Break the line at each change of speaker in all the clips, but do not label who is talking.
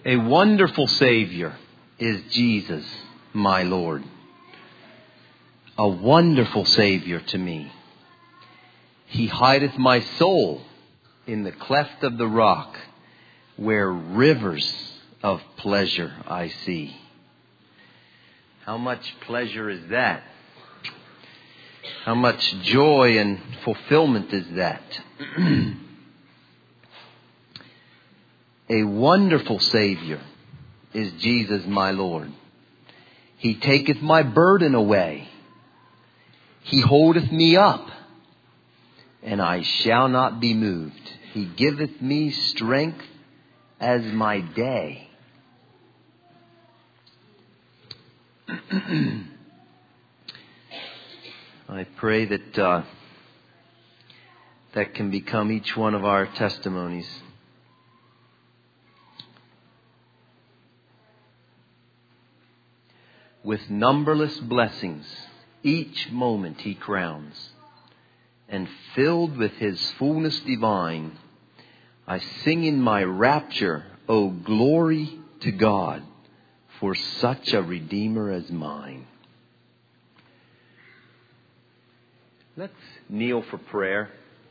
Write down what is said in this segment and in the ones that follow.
A wonderful Savior is Jesus, my Lord. A wonderful Savior to me. He hideth my soul in the cleft of the rock, where rivers of pleasure I see. How much pleasure is that? How much joy and fulfillment is that? A wonderful Savior is Jesus, my Lord. He taketh my burden away. He holdeth me up, and I shall not be moved. He giveth me strength as my day. I pray that that can become each one of our testimonies. With numberless blessings, each moment He crowns, and filled with His fullness divine, I sing in my rapture, O glory to God, for such a Redeemer as mine. Let's kneel for prayer.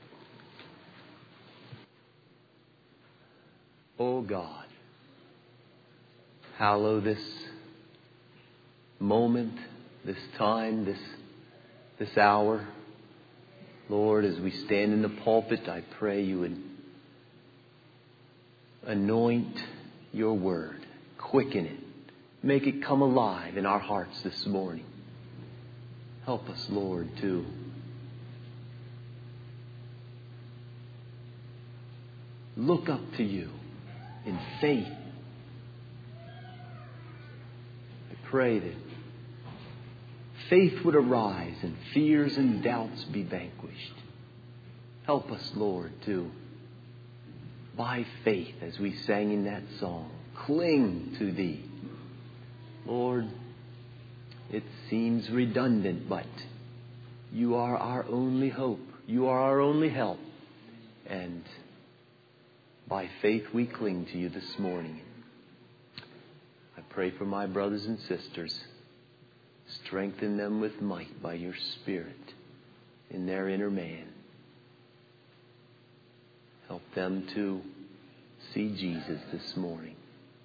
O God, hallow this moment, this time, this hour. Lord, as we stand in the pulpit, I pray you would anoint your word, quicken it, make it come alive in our hearts this morning. Help us, Lord, to look up to you in faith. I pray that faith would arise and fears and doubts be vanquished. Help us, Lord, to, by faith, as we sang in that song, cling to Thee. Lord, it seems redundant, but You are our only hope. You are our only help. And by faith we cling to You this morning. I pray for my brothers and sisters. Strengthen them with might by Your Spirit in their inner man. Help them to see Jesus this morning.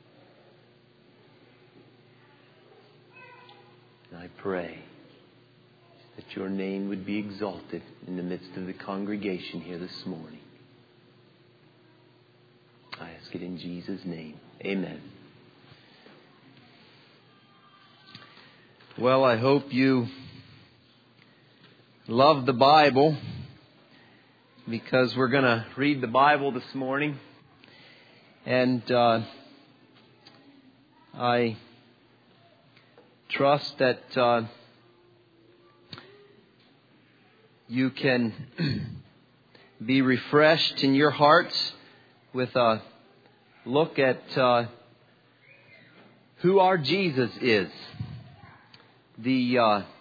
And I pray that Your name would be exalted in the midst of the congregation here this morning. I ask it in Jesus' name. Amen. Well, I hope you love the Bible, because we're going to read the Bible this morning. And I trust that you can be refreshed in your hearts with a look at who our Jesus is. The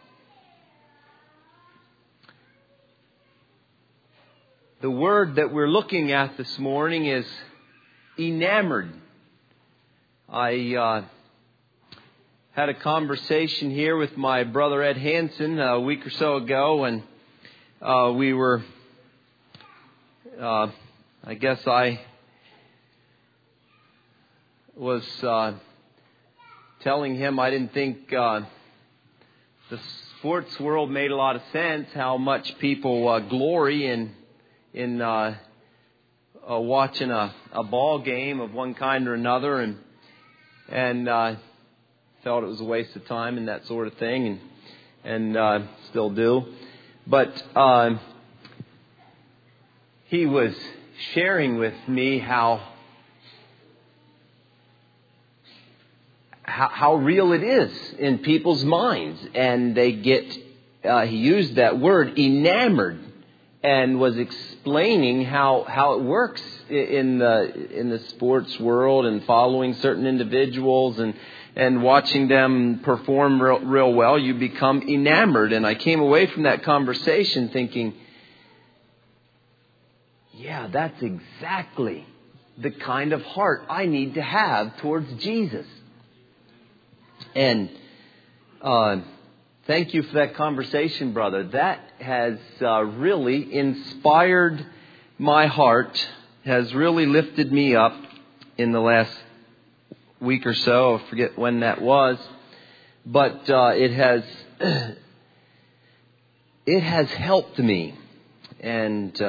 word that we're looking at this morning is enamored. I had a conversation here with my brother Ed Hansen a week or so ago, and we were, I guess I was telling him I didn't think the sports world made a lot of sense, how much people glory in watching a ball game of one kind or another, and felt it was a waste of time and that sort of thing, and still do. But he was sharing with me how real it is in people's minds, and they get, he used that word, enamored, and was explaining how it works in the sports world, and following certain individuals and watching them perform real well. You become enamored. And I came away from that conversation thinking, yeah, that's exactly the kind of heart I need to have towards Jesus. And thank you for that conversation, brother. That has really inspired my heart, has really lifted me up in the last week or so. I forget when that was. But it has helped me. And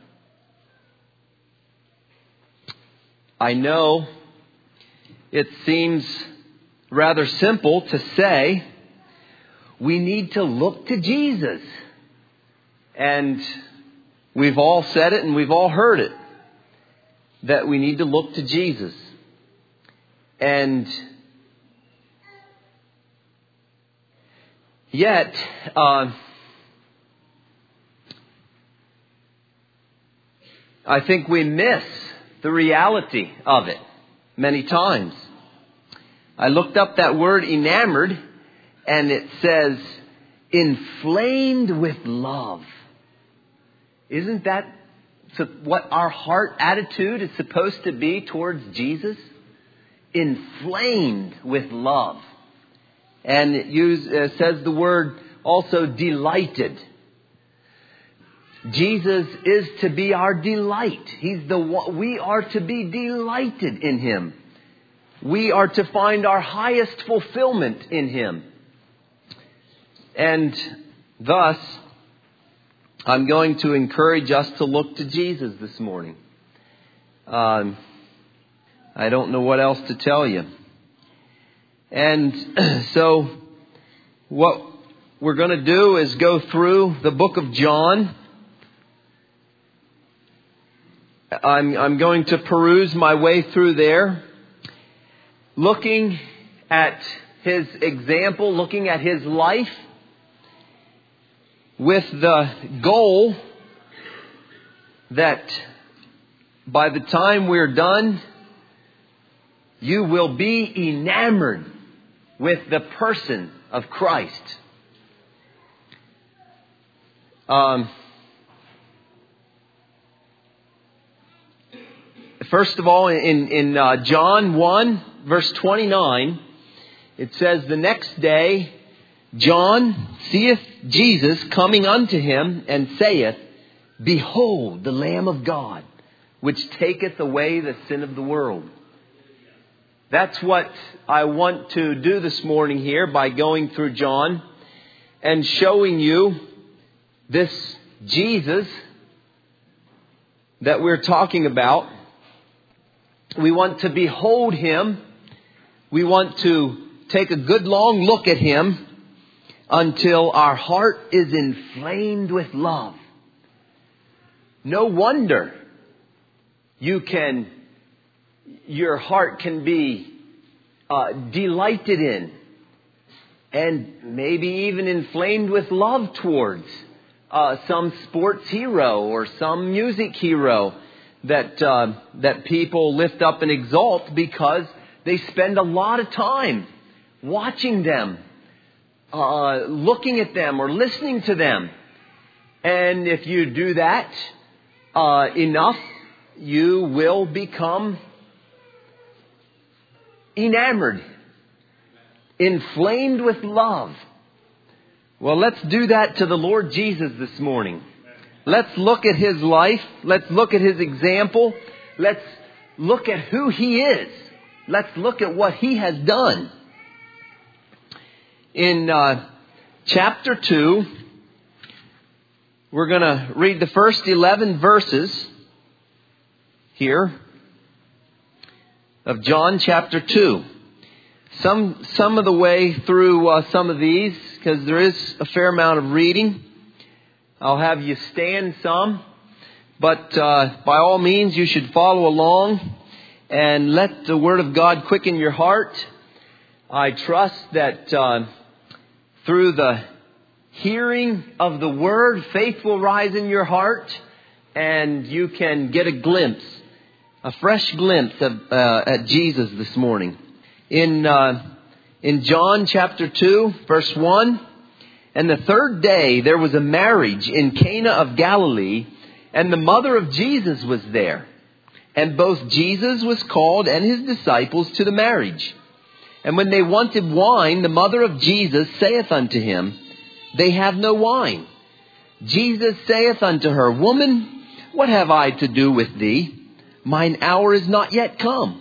I know it seems rather simple to say we need to look to Jesus. And we've all said it and we've all heard it, that we need to look to Jesus. And yet, I think we miss the reality of it many times. I looked up that word enamored, and it says inflamed with love. Isn't that what our heart attitude is supposed to be towards Jesus? Inflamed with love. And it says the word also delighted. Jesus is to be our delight. He's the one. We are to be delighted in Him. We are to find our highest fulfillment in Him. And thus, I'm going to encourage us to look to Jesus this morning. I don't know what else to tell you. And so what we're going to do is go through the book of John. I'm going to peruse my way through there, looking at His example, looking at His life, with the goal that by the time we're done, you will be enamored with the person of Christ. First of all, in John 1, verse 29, it says, the next day, John seeth Jesus coming unto him, and saith, Behold, the Lamb of God, which taketh away the sin of the world. That's what I want to do this morning here by going through John and showing you this Jesus that we're talking about. We want to behold Him. We want to take a good long look at Him until our heart is inflamed with love. No wonder your heart can be delighted in, and maybe even inflamed with love towards some sports hero or some music hero that people lift up and exalt because they spend a lot of time watching them, looking at them or listening to them. And if you do that enough, you will become enamored, inflamed with love. Well, let's do that to the Lord Jesus this morning. Let's look at His life. Let's look at His example. Let's look at who He is. Let's look at what He has done. In chapter 2, we're going to read the first 11 verses here of John chapter 2. Some of the way through some of these, because there is a fair amount of reading. I'll have you stand some, but by all means you should follow along and let the Word of God quicken your heart. I trust that through the hearing of the Word, faith will rise in your heart, and you can get a glimpse, a fresh glimpse of at Jesus this morning. In John chapter 2, verse 1, and the third day there was a marriage in Cana of Galilee, and the mother of Jesus was there.
And both Jesus was called and his disciples to the marriage. And when they wanted wine, the mother of Jesus saith unto him, They have no wine. Jesus saith unto her, Woman, what have I to do with thee? Mine hour is not yet come.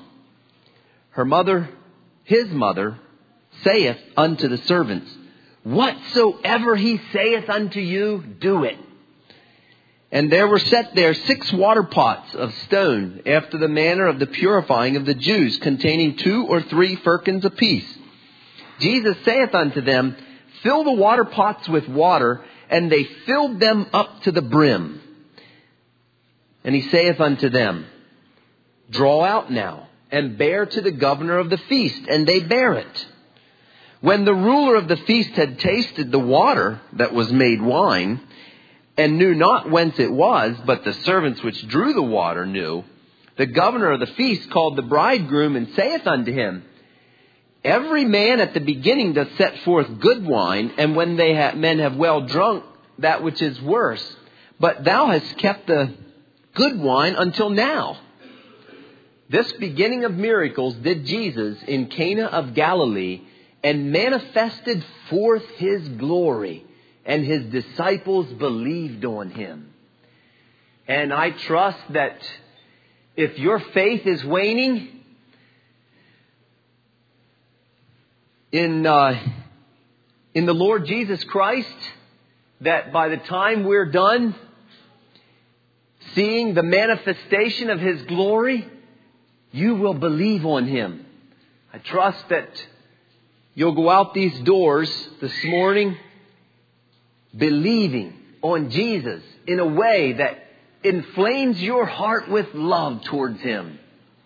His mother, saith unto the servants, Whatsoever he saith unto you, do it. And there were set there 6 water pots of stone, after the manner of the purifying of the Jews, containing 2 or 3 firkins apiece. Jesus saith unto them, Fill the water pots with water, and they filled them up to the brim. And he saith unto them, Draw out now, and bear to the governor of the feast. And they bear it. When the ruler of the feast had tasted the water that was made wine, and knew not whence it was, but the servants which drew the water knew, the governor of the feast called the bridegroom, and saith unto him, Every man at the beginning doth set forth good wine, and when men have well drunk, that which is worse. But thou hast kept the good wine until now. This beginning of miracles did Jesus in Cana of Galilee, and manifested forth his glory. And his disciples believed on him. And I trust that if your faith is waning in the Lord Jesus Christ, that by the time we're done seeing the manifestation of his glory, you will believe on him. I trust that you'll go out these doors this morning believing on Jesus in a way that inflames your heart with love towards him.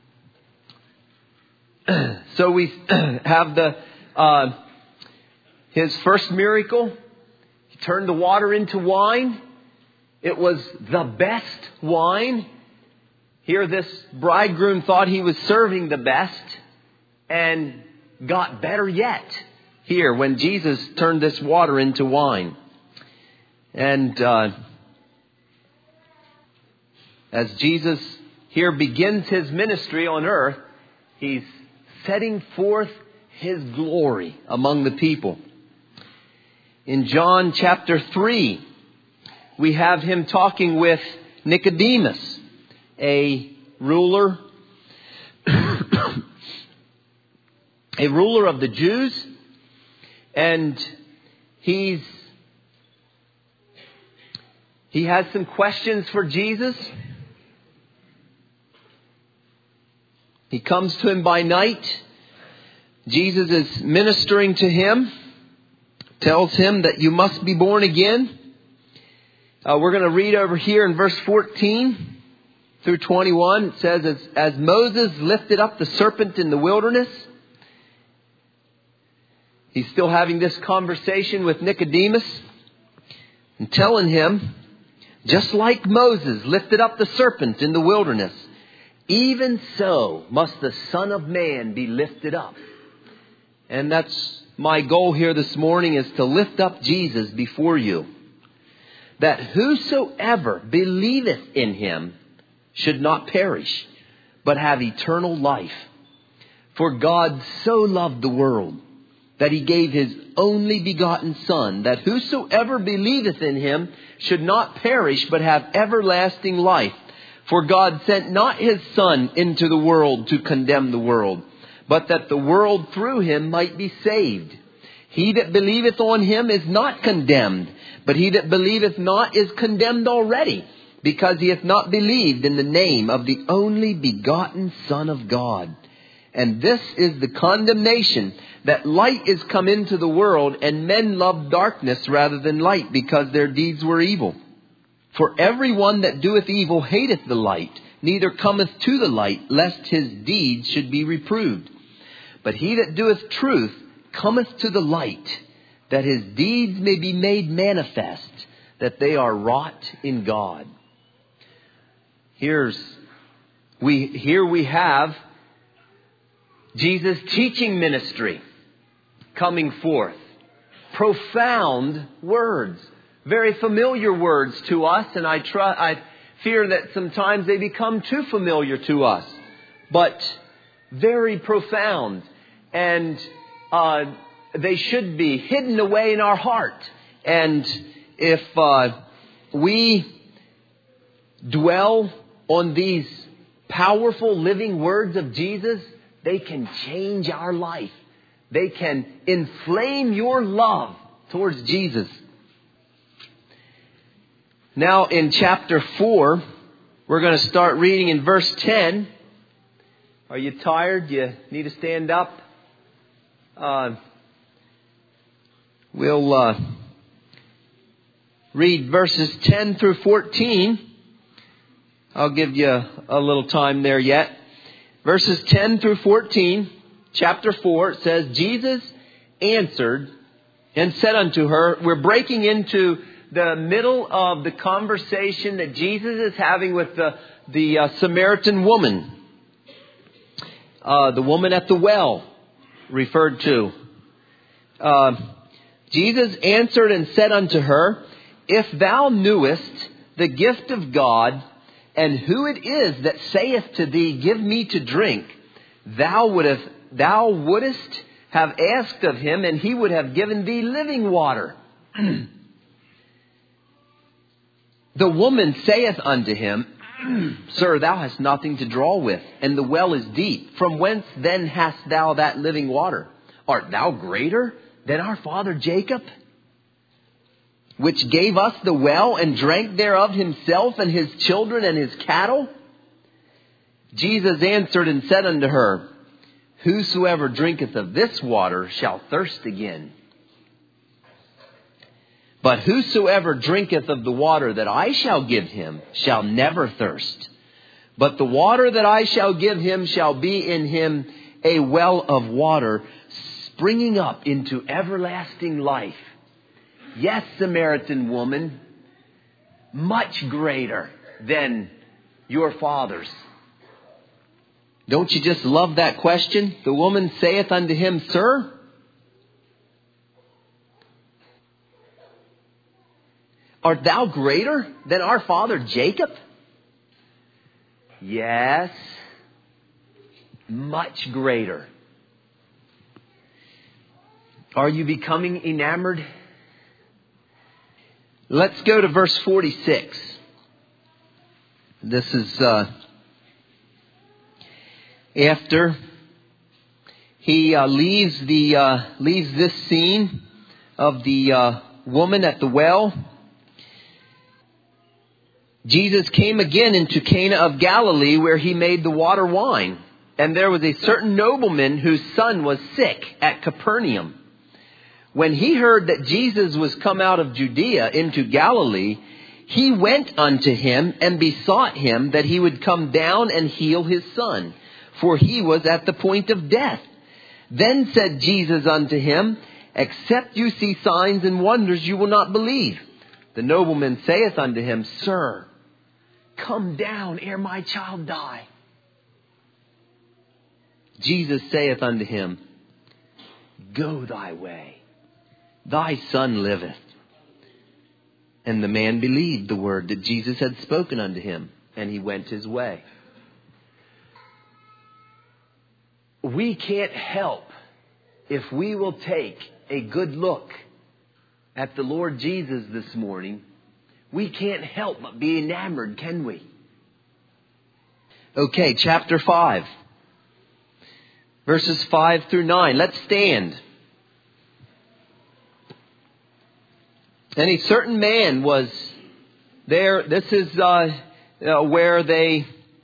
So we have his first miracle. He turned the water into wine. It was the best wine. Here this bridegroom thought he was serving the best and got better yet here when Jesus turned this water into wine. And as Jesus here begins his ministry on earth, he's setting forth his glory among the people. In John chapter 3, we have him talking with Nicodemus, a ruler of the Jews, and he has some questions for Jesus. He comes to him by night. Jesus is ministering to him, tells him that you must be born again. We're going to read over here in verse 14 through 21. It says, as Moses lifted up the serpent in the wilderness. He's still having this conversation with Nicodemus and telling him, just like Moses lifted up the serpent in the wilderness, even so must the Son of Man be lifted up. And that's my goal here this morning, is to lift up Jesus before you, that whosoever believeth in him should not perish, but have eternal life. For God so loved the world that he gave his only begotten Son, that whosoever believeth in him should not perish, but have everlasting life. For God sent not his Son into the world to condemn the world, but that the world through him might be saved. He that believeth on him is not condemned, but he that believeth not is condemned already, because he hath not believed in the name of the only begotten Son of God. And this is the condemnation, that light is come into the world, and men love darkness rather than light, because their deeds were evil. For every one that doeth evil hateth the light, neither cometh to the light, lest his deeds should be reproved. But he that doeth truth cometh to the light, that his deeds may be made manifest, that they are wrought in God. Here we have Jesus' teaching ministry coming forth. Profound words, very familiar words to us, and I fear that sometimes they become too familiar to us, but very profound. And they should be hidden away in our heart. And if we dwell on these powerful living words of Jesus, they can change our life. They can inflame your love towards Jesus. Now in chapter 4, we're going to start reading in verse 10. Are you tired? You need to stand up? We'll read verses 10 through 14. I'll give you a little time there yet. Verses 10 through 14, chapter 4, it says, Jesus answered and said unto her, we're breaking into the middle of the conversation that Jesus is having with the Samaritan woman. The woman at the well referred to. Jesus answered and said unto her, if thou knewest the gift of God, and who it is that saith to thee, give me to drink, thou wouldest have asked of him, and he would have given thee living water. The woman saith unto him, Sir, thou hast nothing to draw with, and the well is deep. From whence then hast thou that living water? Art thou greater than our father Jacob, which gave us the well and drank thereof himself and his children and his cattle? Jesus answered and said unto her, whosoever drinketh of this water shall thirst again. But whosoever drinketh of the water that I shall give him shall never thirst. But the water that I shall give him shall be in him a well of water springing up into everlasting life. Yes, Samaritan woman, much greater than your fathers. Don't you just love that question? The woman saith unto him, Sir, art thou greater than our father Jacob? Yes, much greater. Are you becoming enamored? Let's go to verse 46. This is after he leaves this scene of the woman at the well. Jesus came again into Cana of Galilee, where he made the water wine. And there was a certain nobleman whose son was sick at Capernaum. When he heard that Jesus was come out of Judea into Galilee, he went unto him and besought him that he would come down and heal his son, for he was at the point of death. Then said Jesus unto him, except you see signs and wonders, you will not believe. The nobleman saith unto him, Sir, come down ere my child die. Jesus saith unto him, Go thy way. Thy son liveth. And the man believed the word that Jesus had spoken unto him, and he went his way. We can't help if we will take a good look at the Lord Jesus this morning. We can't help but be enamored, can we? Okay, chapter 5. Verses 5 through 9. Let's stand. And a certain man was there. This is where the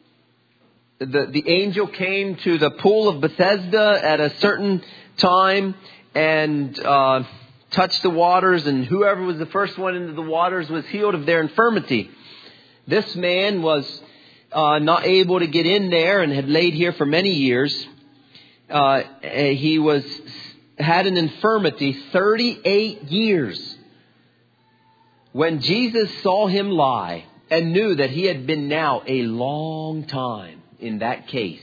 angel came to the pool of Bethesda at a certain time and touched the waters, and whoever was the first one into the waters was healed of their infirmity. This man was not able to get in there and had laid here for many years. He had an infirmity 38 years. When Jesus saw him lie and knew that he had been now a long time in that case,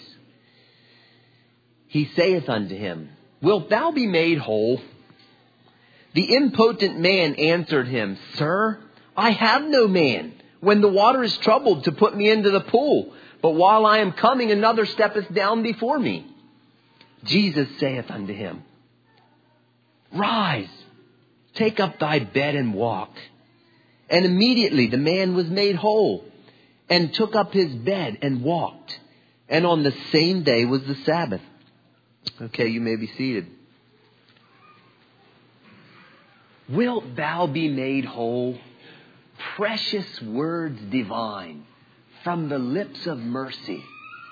he saith unto him, Wilt thou be made whole? The impotent man answered him, Sir, I have no man when the water is troubled, to put me into the pool. But while I am coming, another steppeth down before me. Jesus saith unto him, Rise, take up thy bed and walk. And immediately the man was made whole, and took up his bed and walked. And on the same day was the Sabbath. Okay, you may be seated. Wilt thou be made whole? Precious words divine from the lips of mercy.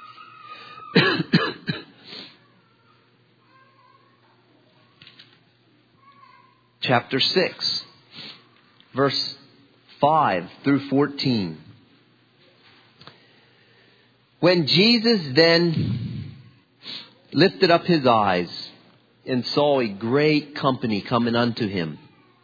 Chapter 6, verse 5 through 14. When Jesus then lifted up his eyes and saw a great company coming unto him,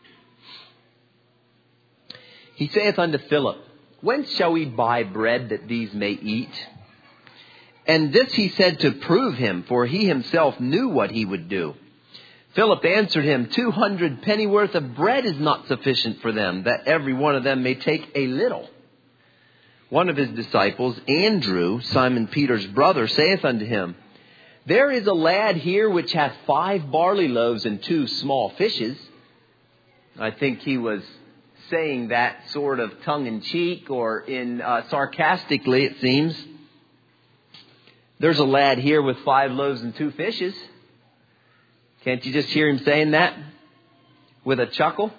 he saith unto Philip, Whence shall we buy bread that these may eat? And this he said to prove him, for he himself knew what he would do. Philip answered him, 200 pennyworth of bread is not sufficient for them, that every one of them may take a little. One of his disciples, Andrew, Simon Peter's brother, saith unto him, There is a lad here which hath 5 barley loaves and 2 small fishes. I think he was saying that sort of tongue-in-cheek or in sarcastically, it seems. There's a lad here with 5 loaves and 2 fishes. Can't you just hear him saying that with a chuckle?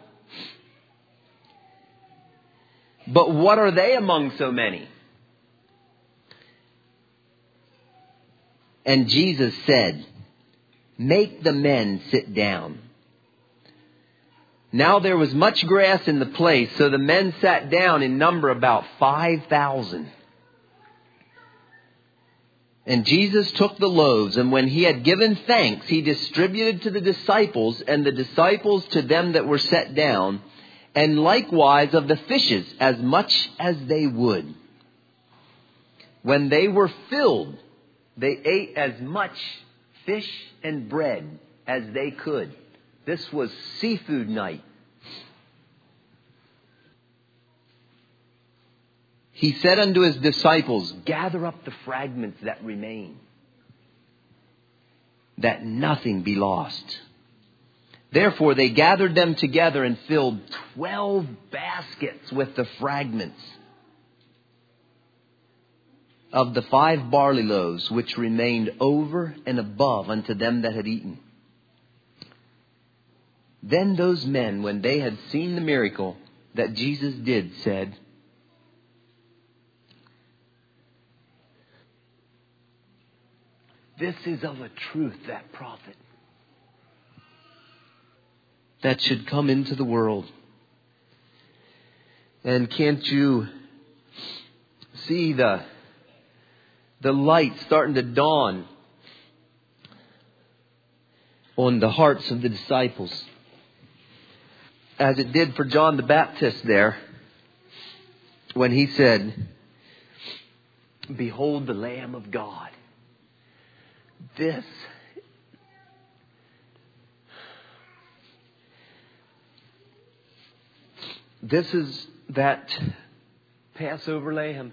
But what are they among so many? And Jesus said, Make the men sit down. Now there was much grass in the place, so the men sat down in number about 5,000. And Jesus took the loaves, and when he had given thanks, he distributed to the disciples, and the disciples to them that were set down, and likewise of the fishes, as much as they would. When they were filled, they ate as much fish and bread as they could. This was seafood night. He said unto his disciples, Gather up the fragments that remain, that nothing be lost. Therefore they gathered them together and filled 12 baskets with the fragments of the 5 barley loaves, which remained over and above unto them that had eaten. Then those men, when they had seen the miracle that Jesus did, said, This is of a truth that prophet that should come into the world. And can't you see the light starting to dawn on the hearts of the disciples, as it did for John the Baptist there, when he said, Behold the Lamb of God. This is that Passover lamb.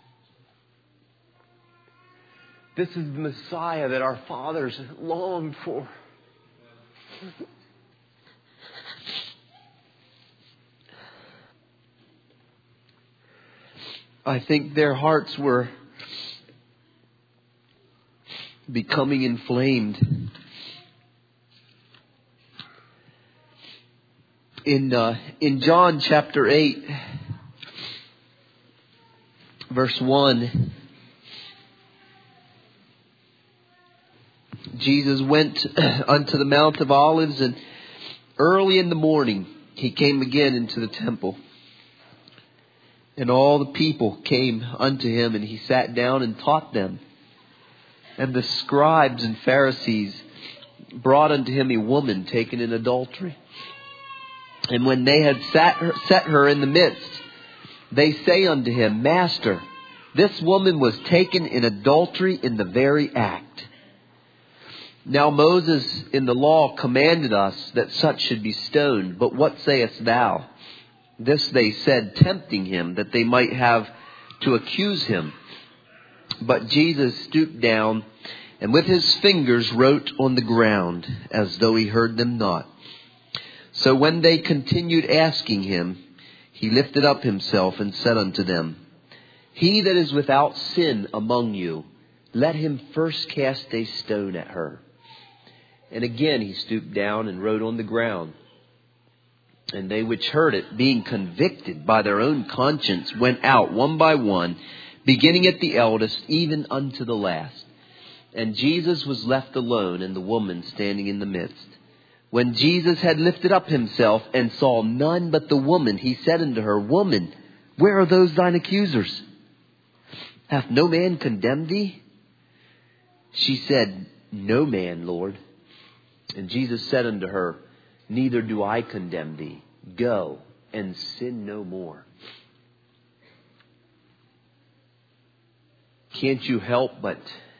This is the Messiah that our fathers longed for. I think their hearts were becoming inflamed. In John chapter 8, verse 1, Jesus went unto the Mount of Olives, and early in the morning he came again into the temple. And all the people came unto him, and he sat down and taught them. And the scribes and Pharisees brought unto him a woman taken in adultery. And when they had set her in the midst, they say unto him, Master, this woman was taken in adultery in the very act. Now Moses in the law commanded us that such should be stoned. But what sayest thou? This they said, tempting him, that they might have to accuse him. But Jesus stooped down and with his fingers wrote on the ground, as though he heard them not. So when they continued asking him, he lifted up himself and said unto them, He that is without sin among you, let him first cast a stone at her. And again he stooped down and wrote on the ground. And they which heard it, being convicted by their own conscience, went out one by one, beginning at the eldest, even unto the last. And Jesus was left alone, and the woman standing in the midst. When Jesus had lifted up himself, and saw none but the woman, he said unto her, Woman, where are those thine accusers? Hath no man condemned thee? She said, No man, Lord. And Jesus said unto her, Neither do I condemn thee. Go and sin no more. Can't you help but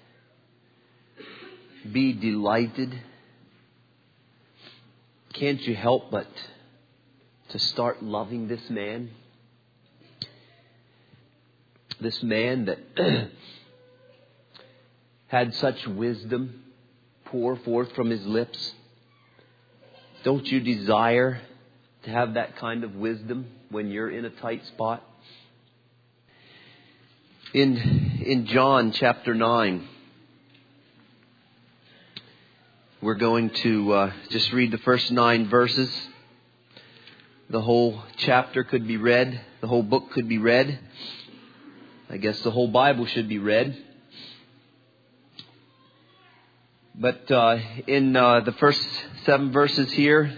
be delighted? Can't you help but to start loving this man? This man that had such wisdom pour forth from his lips. Don't you desire to have that kind of wisdom when you're in a tight spot? In John chapter 9, we're going to just read the first 9 verses. The whole chapter could be read. The whole book could be read. I guess the whole Bible should be read. But in the first 7 verses here,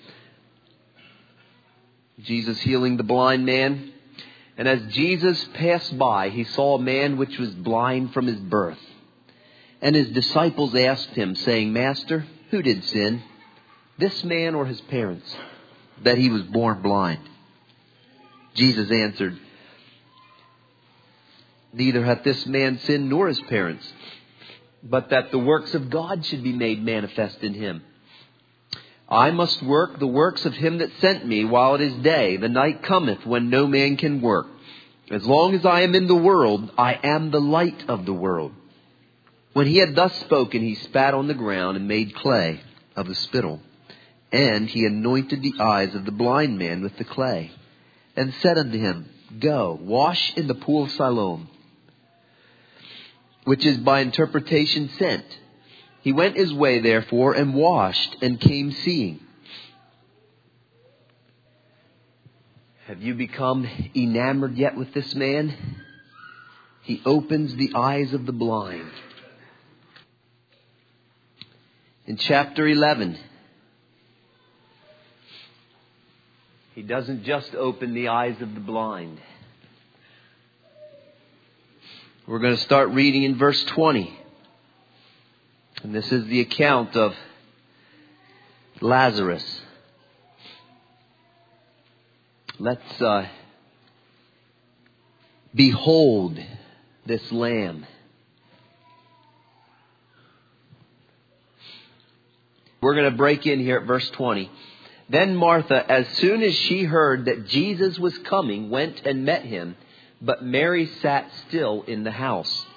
Jesus healing the blind man. And as Jesus passed by, he saw a man which was blind from his birth. And his disciples asked him, saying, Master, who did sin, this man or his parents, that he was born blind? Jesus answered, Neither hath this man sinned nor his parents, but that the works of God should be made manifest in him. I must work the works of him that sent me while it is day. The night cometh when no man can work. As long as I am in the world, I am the light of the world. When he had thus spoken, he spat on the ground and made clay of the spittle. And he anointed the eyes of the blind man with the clay, and said unto him, Go, wash in the pool of Siloam, which is by interpretation sent. He went his way, therefore, and washed, and came seeing. Have you become enamored yet with this man? He opens the eyes of the blind. In chapter 11, he doesn't just open the eyes of the blind. We're going to start reading in verse 20. And this is the account of Lazarus. Let's behold this lamb. We're going to break in here at verse 20. Then Martha, as soon as she heard that Jesus was coming, went and met him, but Mary sat still in the house.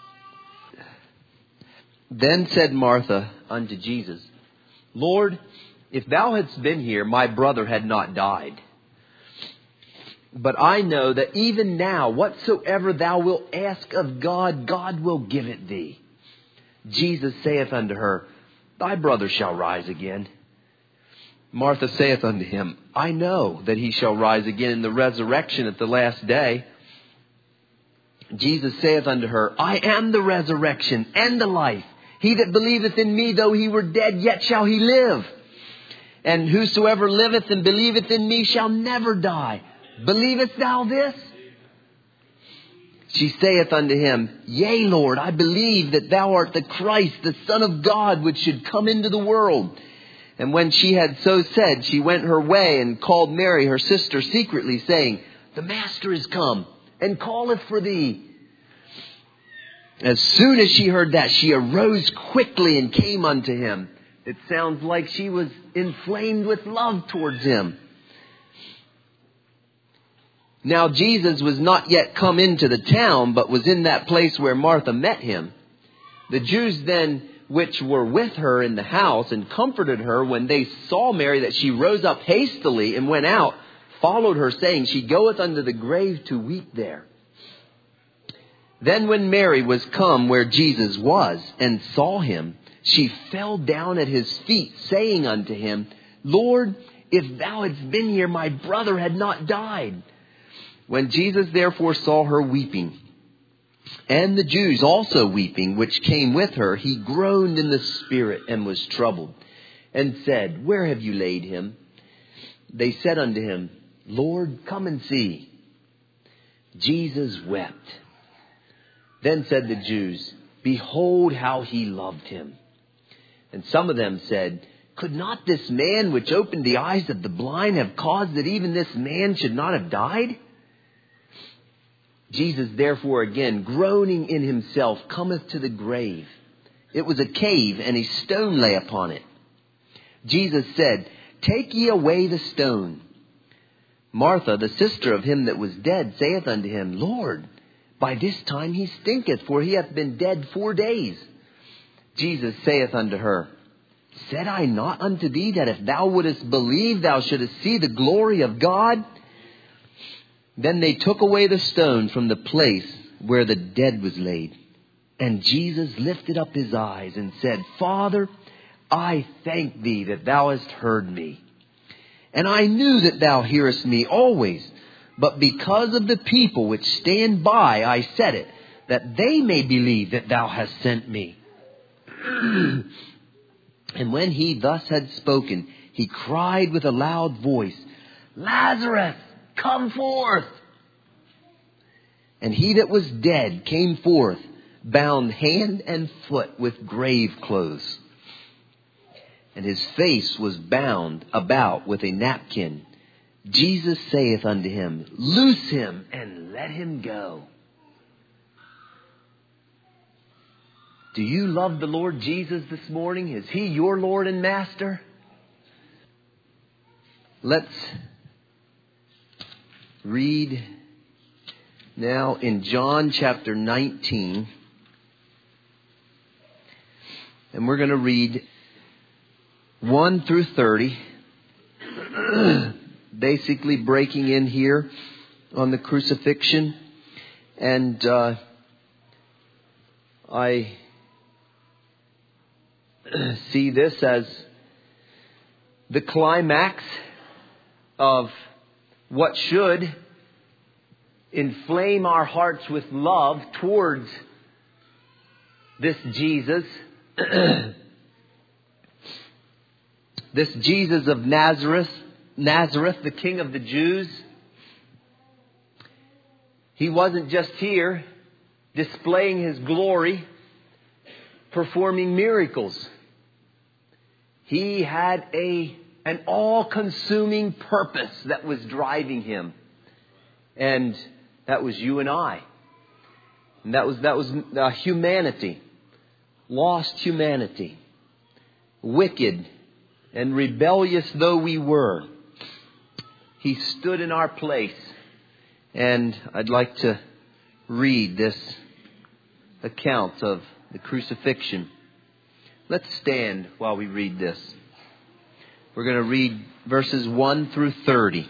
Then said Martha unto Jesus, Lord, if thou hadst been here, my brother had not died. But I know that even now, whatsoever thou wilt ask of God, God will give it thee. Jesus saith unto her, Thy brother shall rise again. Martha saith unto him, I know that he shall rise again in the resurrection at the last day. Jesus saith unto her, I am the resurrection and the life. He that believeth in me, though he were dead, yet shall he live. And whosoever liveth and believeth in me shall never die. Believest thou this? She saith unto him, Yea, Lord, I believe that thou art the Christ, the Son of God, which should come into the world. And when she had so said, she went her way and called Mary, her sister, secretly, saying, The Master is come, and calleth for thee. As soon as she heard that, she arose quickly and came unto him. It sounds like she was inflamed with love towards him. Now Jesus was not yet come into the town, but was in that place where Martha met him. The Jews then which were with her in the house and comforted her when they saw Mary, that she rose up hastily and went out, followed her, saying, She goeth unto the grave to weep there. Then when Mary was come where Jesus was, and saw him, she fell down at his feet, saying unto him, Lord, if thou hadst been here, my brother had not died. When Jesus therefore saw her weeping, and the Jews also weeping, which came with her, he groaned in the spirit, and was troubled, and said, Where have you laid him? They said unto him, Lord, come and see. Jesus wept. Then said the Jews, Behold how he loved him. And some of them said, Could not this man which opened the eyes of the blind have caused that even this man should not have died? Jesus therefore again, groaning in himself, cometh to the grave. It was a cave, and a stone lay upon it. Jesus said, Take ye away the stone. Martha, the sister of him that was dead, saith unto him, Lord, by this time he stinketh, for he hath been dead 4 days. Jesus saith unto her, Said I not unto thee that if thou wouldest believe, thou shouldest see the glory of God? Then they took away the stone from the place where the dead was laid. And Jesus lifted up his eyes and said, Father, I thank thee that thou hast heard me. And I knew that thou hearest me always. But because of the people which stand by, I said it, that they may believe that thou hast sent me. And when he thus had spoken, he cried with a loud voice, Lazarus, come forth. And he that was dead came forth, bound hand and foot with grave clothes. And his face was bound about with a napkin. Jesus saith unto him, Loose him and let him go. Do you love the Lord Jesus this morning? Is he your Lord and Master? Let's read now in John chapter 19. And we're going to read 1 through 30. Basically breaking in here on the crucifixion. And I see this as the climax of what should inflame our hearts with love towards this Jesus. This Jesus of Nazareth, the King of the Jews. He wasn't just here displaying his glory, performing miracles. He had an all-consuming purpose that was driving him. And that was you and I. And that was humanity. Lost humanity. Wicked and rebellious though we were. He stood in our place. And I'd like to read this account of the crucifixion. Let's stand while we read this. We're going to read verses 1 through 30.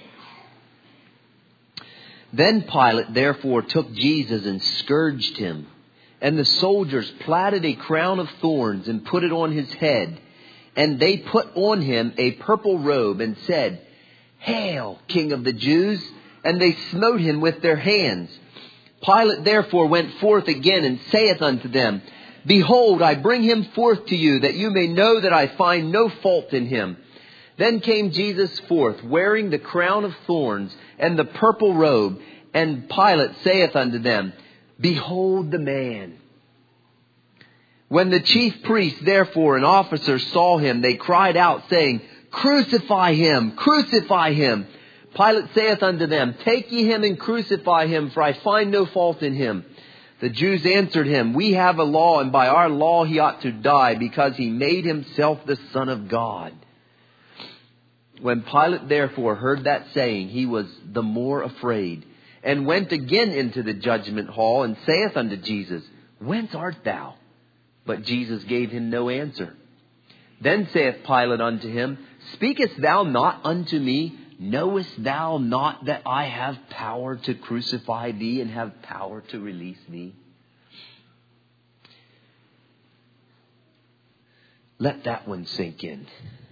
Then Pilate therefore took Jesus and scourged him. And the soldiers platted a crown of thorns and put it on his head. And they put on him a purple robe and said, Hail, King of the Jews! And they smote him with their hands. Pilate therefore went forth again and saith unto them, Behold, I bring him forth to you, that you may know that I find no fault in him. Then came Jesus forth, wearing the crown of thorns and the purple robe. And Pilate saith unto them, Behold the man. When the chief priests therefore and officers saw him, they cried out, saying, Crucify him! Crucify him! Pilate saith unto them, Take ye him and crucify him, for I find no fault in him. The Jews answered him, We have a law, and by our law he ought to die, because he made himself the Son of God. When Pilate therefore heard that saying, he was the more afraid, and went again into the judgment hall, and saith unto Jesus, Whence art thou? But Jesus gave him no answer. Then saith Pilate unto him, Speakest thou not unto me? Knowest thou not that I have power to crucify thee and have power to release thee? Let that one sink in.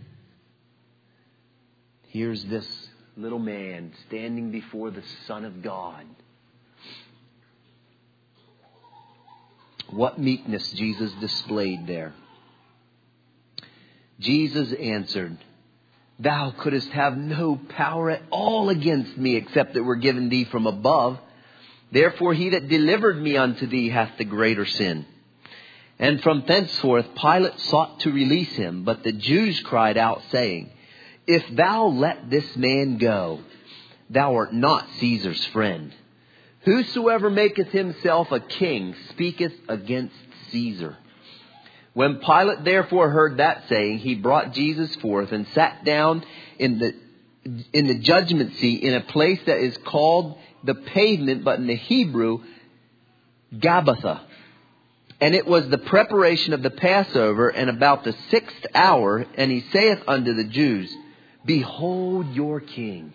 Here's this little man standing before the Son of God. What meekness Jesus displayed there. Jesus answered, Thou couldst have no power at all against me, except it were given thee from above. Therefore he that delivered me unto thee hath the greater sin. And from thenceforth Pilate sought to release him, but the Jews cried out, saying, If thou let this man go, thou art not Caesar's friend. Whosoever maketh himself a king speaketh against Caesar. When Pilate therefore heard that saying, he brought Jesus forth and sat down in the judgment seat in a place that is called the Pavement, but in the Hebrew, Gabbatha. And it was the preparation of the Passover, and about the 6th hour, and he saith unto the Jews, Behold your king.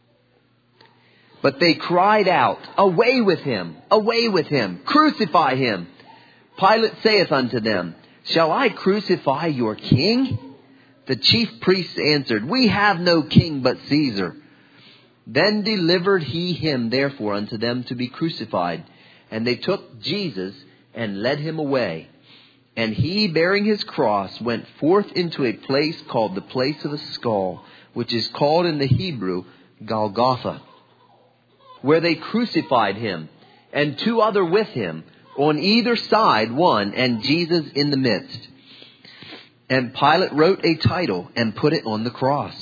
But they cried out, Away with him! Away with him! Crucify him! Pilate saith unto them, Shall I crucify your king? The chief priests answered, We have no king but Caesar. Then delivered he him therefore unto them to be crucified. And they took Jesus and led him away. And he, bearing his cross, went forth into a place called the place of the skull, which is called in the Hebrew Golgotha, where they crucified him, and two other with him, on either side one, and Jesus in the midst. And Pilate wrote a title and put it on the cross.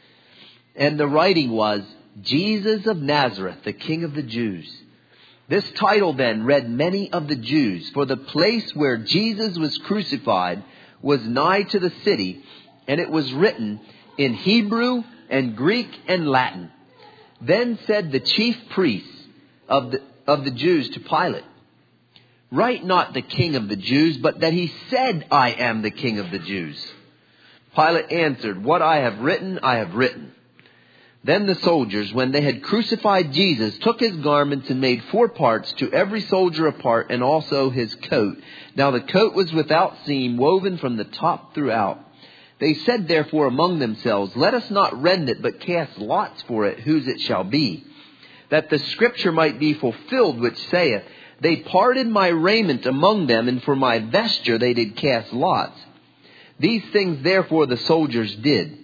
And the writing was, Jesus of Nazareth, the King of the Jews. This title then read many of the Jews, for the place where Jesus was crucified was nigh to the city, and it was written in Hebrew and Greek and Latin. Then said the chief priests of the Jews to Pilate, Write not the King of the Jews, but that he said, I am the King of the Jews. Pilate answered, What I have written, I have written. Then the soldiers, when they had crucified Jesus, took his garments and made 4 parts, to every soldier a part, and also his coat. Now the coat was without seam, woven from the top throughout. They said therefore among themselves, Let us not rend it, but cast lots for it, whose it shall be. That the scripture might be fulfilled, which saith, They parted my raiment among them, and for my vesture they did cast lots. These things therefore the soldiers did.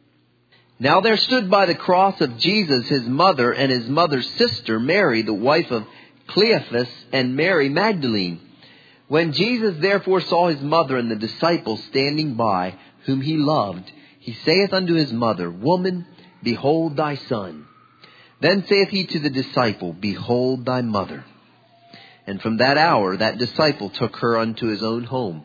Now there stood by the cross of Jesus his mother and his mother's sister, Mary, the wife of Cleophas, and Mary Magdalene. When Jesus therefore saw his mother and the disciples standing by, whom he loved, he saith unto his mother, Woman, behold thy son. Then saith he to the disciple, Behold thy mother. And from that hour that disciple took her unto his own home.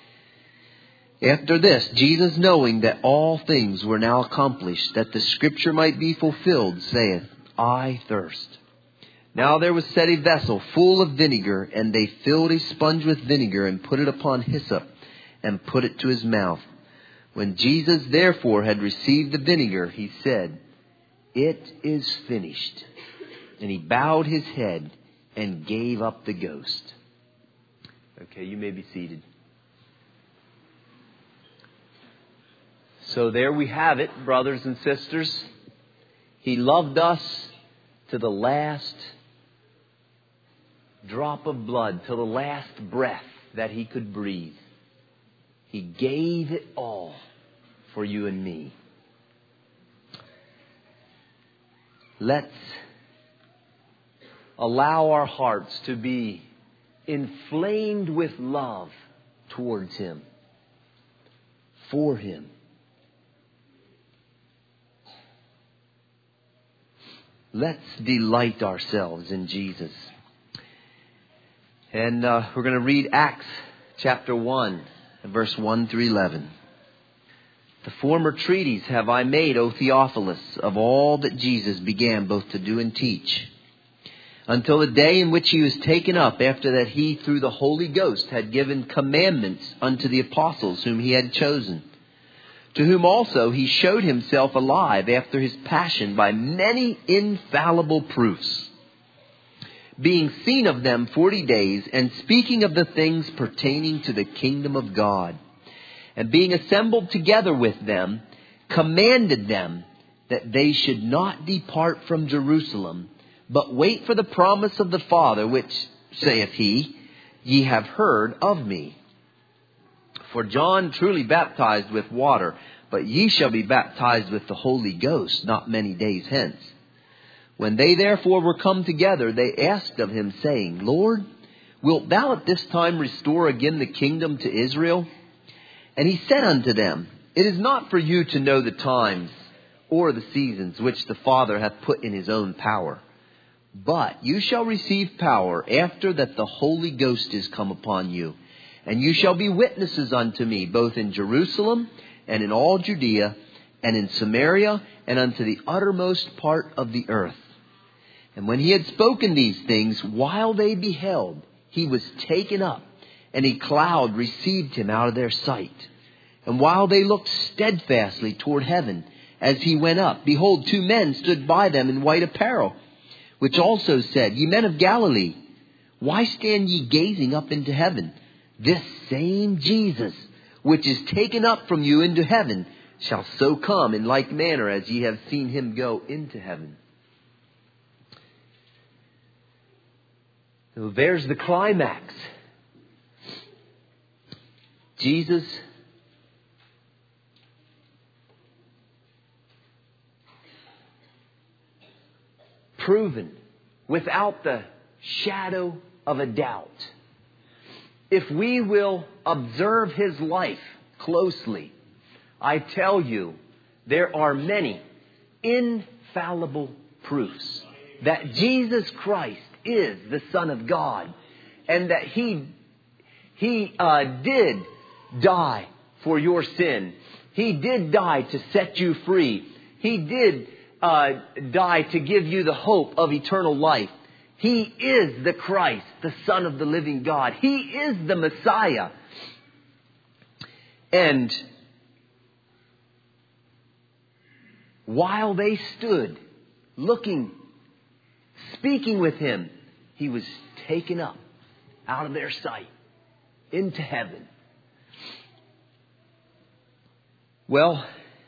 After this, Jesus, knowing that all things were now accomplished, that the scripture might be fulfilled, saith, I thirst. Now there was set a vessel full of vinegar, and they filled a sponge with vinegar, and put it upon hyssop, and put it to his mouth. When Jesus therefore had received the vinegar, he said, It is finished. And he bowed his head and gave up the ghost. Okay, you may be seated. So there we have it, brothers and sisters. He loved us to the last drop of blood, to the last breath that he could breathe. He gave it all for you and me. Let's allow our hearts to be inflamed with love towards him, for him. Let's delight ourselves in Jesus. And we're going to read Acts chapter 1, verse 1 through 11. The former treatise have I made, O Theophilus, of all that Jesus began both to do and teach, until the day in which he was taken up, after that he, through the Holy Ghost, had given commandments unto the apostles whom he had chosen, to whom also he showed himself alive after his passion by many infallible proofs, being seen of them 40 days, and speaking of the things pertaining to the kingdom of God. And being assembled together with them, commanded them that they should not depart from Jerusalem, but wait for the promise of the Father, which, saith he, ye have heard of me. For John truly baptized with water, but ye shall be baptized with the Holy Ghost not many days hence. When they therefore were come together, they asked of him, saying, Lord, wilt thou at this time restore again the kingdom to Israel? And he said unto them, It is not for you to know the times or the seasons which the Father hath put in his own power. But you shall receive power after that the Holy Ghost is come upon you. And you shall be witnesses unto me, both in Jerusalem and in all Judea and in Samaria and unto the uttermost part of the earth. And when he had spoken these things, while they beheld, he was taken up, and a cloud received him out of their sight. And while they looked steadfastly toward heaven, as he went up, behold, 2 men stood by them in white apparel, which also said, Ye men of Galilee, why stand ye gazing up into heaven? This same Jesus, which is taken up from you into heaven, shall so come in like manner as ye have seen him go into heaven. So there's the climax. Jesus proven without the shadow of a doubt. If we will observe his life closely, I tell you, there are many infallible proofs that Jesus Christ is the Son of God, and that he did die for your sin. He did die to set you free. He did die to give you the hope of eternal life. He is the Christ, the Son of the living God. He is the Messiah. And while they stood looking, speaking with him, he was taken up out of their sight into heaven. Well,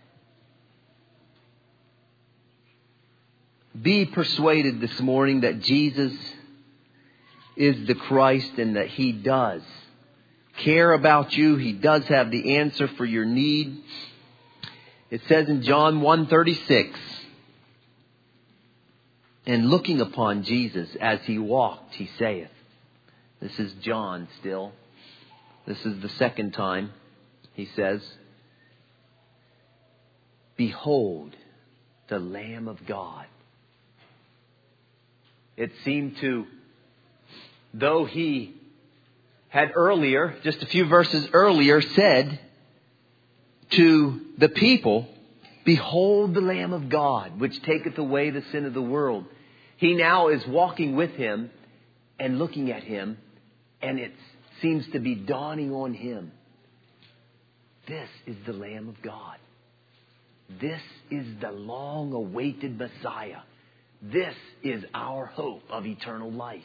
be persuaded this morning that Jesus is the Christ and that he does care about you. He does have the answer for your need. It says in John 1:36, and looking upon Jesus as he walked, he saith, this is John still. This is the second time he says, Behold the Lamb of God. It seemed to, though he had earlier, just a few verses earlier, said to the people, Behold the Lamb of God, which taketh away the sin of the world. He now is walking with him and looking at him, and it seems to be dawning on him. This is the Lamb of God. This is the long-awaited Messiah. This is our hope of eternal life.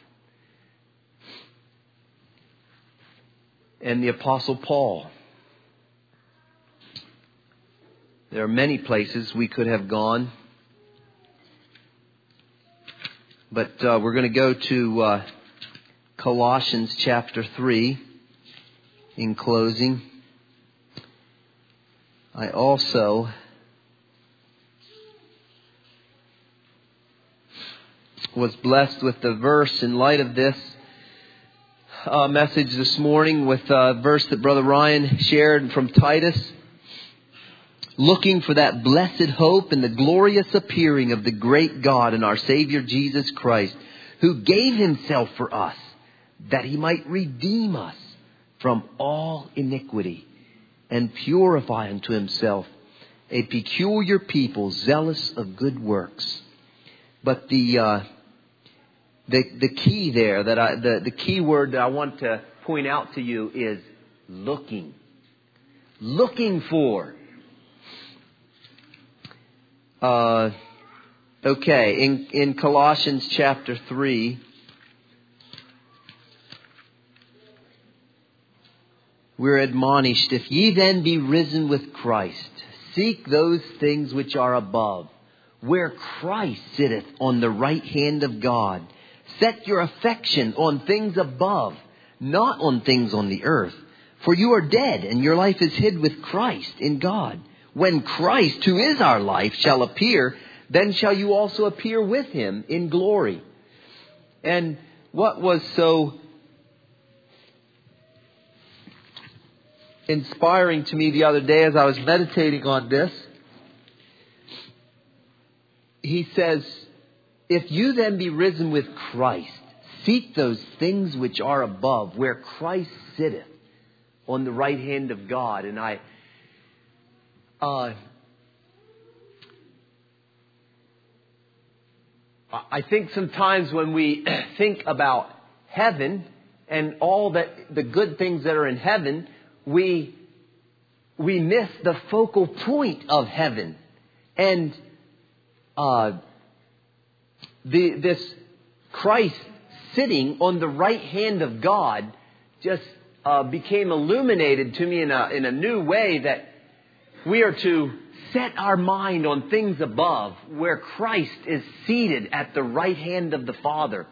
And the Apostle Paul. There are many places we could have gone. But we're going to go to Colossians chapter 3 in closing. I also was blessed with the verse in light of this message this morning, with a verse that Brother Ryan shared from Titus. Looking for that blessed hope and the glorious appearing of the great God and our Savior Jesus Christ, who gave himself for us, that he might redeem us from all iniquity and purify unto himself a peculiar people, zealous of good works. But the key there, the key word that I want to point out to you is looking. Looking for. Okay, in Colossians chapter 3, we're admonished, if ye then be risen with Christ, seek those things which are above, where Christ sitteth on the right hand of God. Set your affection on things above, not on things on the earth. For you are dead, and your life is hid with Christ in God. When Christ, who is our life, shall appear, then shall you also appear with him in glory. And what was so inspiring to me the other day as I was meditating on this, he says, if you then be risen with Christ, seek those things which are above, where Christ sitteth on the right hand of God. And I think sometimes when we think about heaven and all that the good things that are in heaven, we miss the focal point of heaven. And this Christ sitting on the right hand of God just became illuminated to me in a new way, that we are to set our mind on things above, where Christ is seated at the right hand of the Father.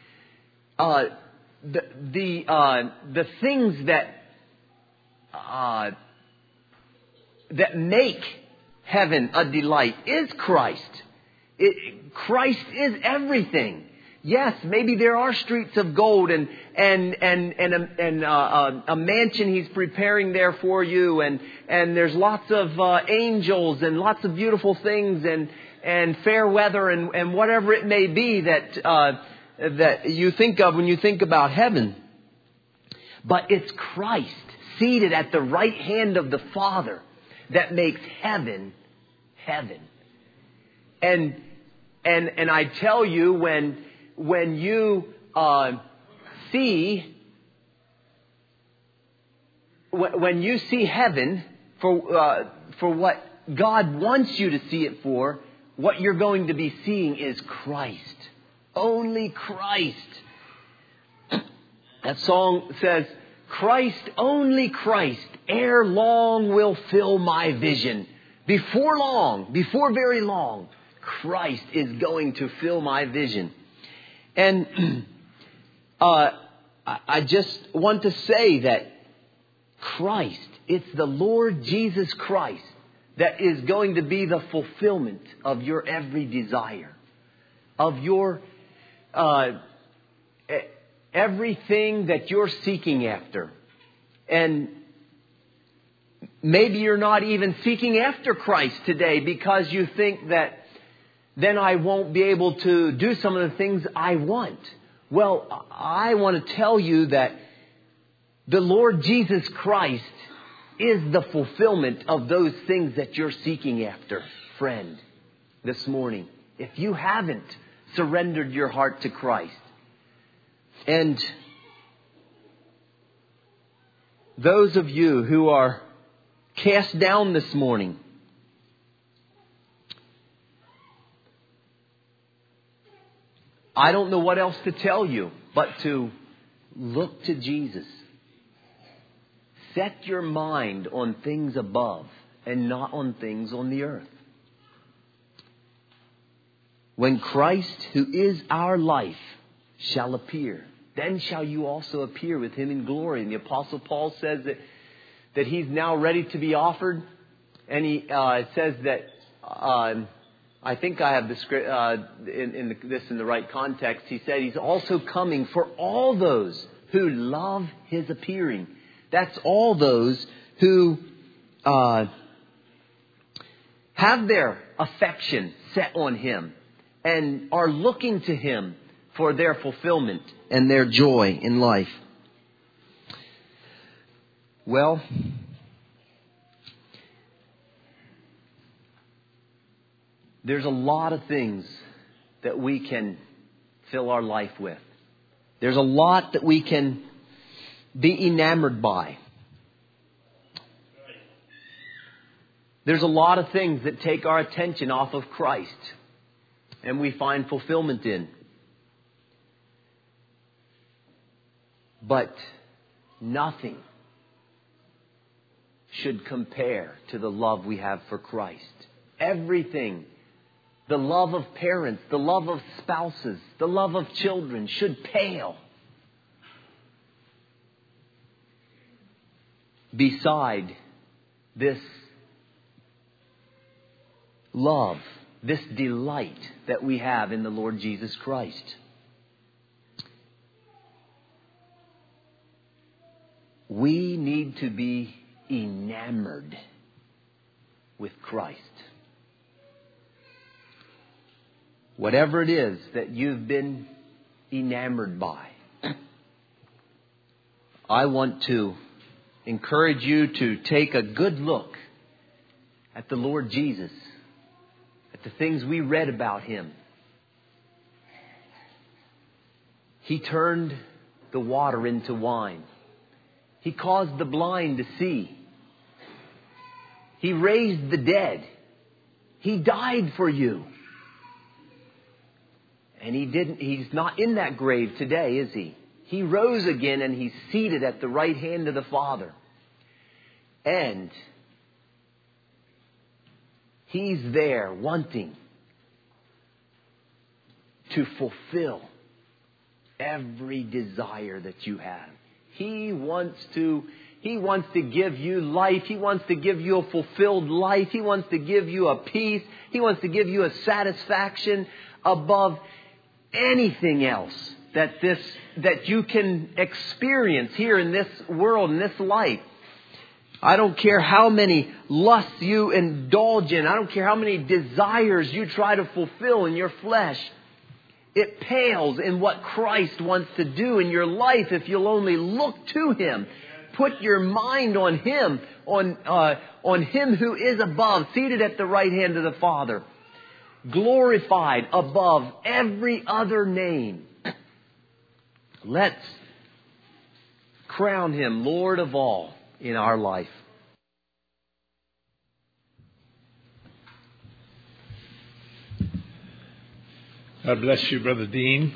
The things that make heaven a delight is Christ. Christ is everything. Yes, maybe there are streets of gold and a mansion He's preparing there for you, and there's lots of angels and lots of beautiful things and fair weather and whatever it may be that you think of when you think about heaven. But it's Christ seated at the right hand of the Father that makes heaven heaven. And I tell you, when you see heaven for what God wants you to see it for, what you're going to be seeing is Christ. Only Christ. That song says, Christ, only Christ, ere long will fill my vision. Before long, before very long, Christ is going to fill my vision. And I just want to say that Christ, it's the Lord Jesus Christ that is going to be the fulfillment of your every desire, of your everything that you're seeking after. And maybe you're not even seeking after Christ today because you think that then I won't be able to do some of the things I want. Well, I want to tell you that the Lord Jesus Christ is the fulfillment of those things that you're seeking after, friend, this morning. If you haven't surrendered your heart to Christ. And those of you who are cast down this morning, I don't know what else to tell you but to look to Jesus. Set your mind on things above and not on things on the earth. When Christ, who is our life, shall appear, then shall you also appear with Him in glory. And the Apostle Paul says that he's now ready to be offered. And he says that... I think I have this in the right context. He said He's also coming for all those who love His appearing. That's all those who have their affection set on Him and are looking to Him for their fulfillment and their joy in life. Well, There's a lot of things that we can fill our life with. There's a lot that we can be enamored by. There's a lot of things that take our attention off of Christ and we find fulfillment in. But nothing should compare to the love we have for Christ. Everything, the love of parents, the love of spouses, the love of children should pale beside this love, this delight that we have in the Lord Jesus Christ. We need to be enamored with Christ. Whatever it is that you've been enamored by, I want to encourage you to take a good look at the Lord Jesus, at the things we read about Him. He turned the water into wine. He caused the blind to see. He raised the dead. He died for you. And He's not in that grave today, is He? He rose again and He's seated at the right hand of the Father. And He's there wanting to fulfill every desire that you have. He wants to give you life. He wants to give you a fulfilled life. He wants to give you a peace. He wants to give you a satisfaction above anything else that you can experience here in this world, in this life. I don't care how many lusts you indulge in. I don't care how many desires you try to fulfill in your flesh. It pales in what Christ wants to do in your life if you'll only look to Him. Put your mind on Him, on Him who is above, seated at the right hand of the Father, glorified above every other name. Let's crown Him Lord of all in our life.
God bless you, Brother Dean,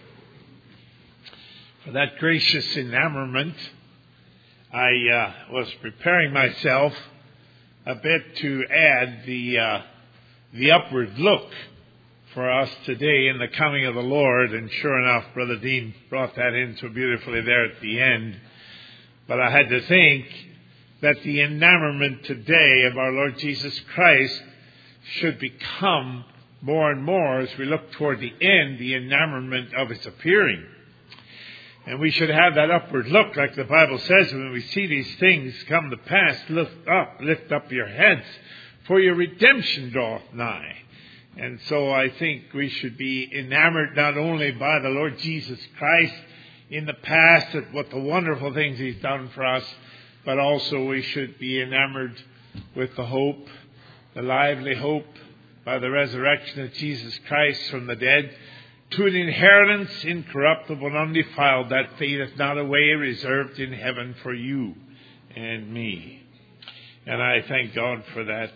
for that gracious enamorment. I was preparing myself a bit to add the upward look for us today in the coming of the Lord, and sure enough, Brother Dean brought that in so beautifully there at the end. But I had to think that the enamorment today of our Lord Jesus Christ should become more and more as we look toward the end, the enamorment of His appearing. And we should have that upward look, like the Bible says, when we see these things come to pass, lift up your heads, for your redemption draweth nigh. And so I think we should be enamored not only by the Lord Jesus Christ in the past at what the wonderful things He's done for us, but also we should be enamored with the hope, the lively hope, by the resurrection of Jesus Christ from the dead, to an inheritance incorruptible and undefiled, that fadeth not away, reserved in heaven for you and me. And I thank God for that.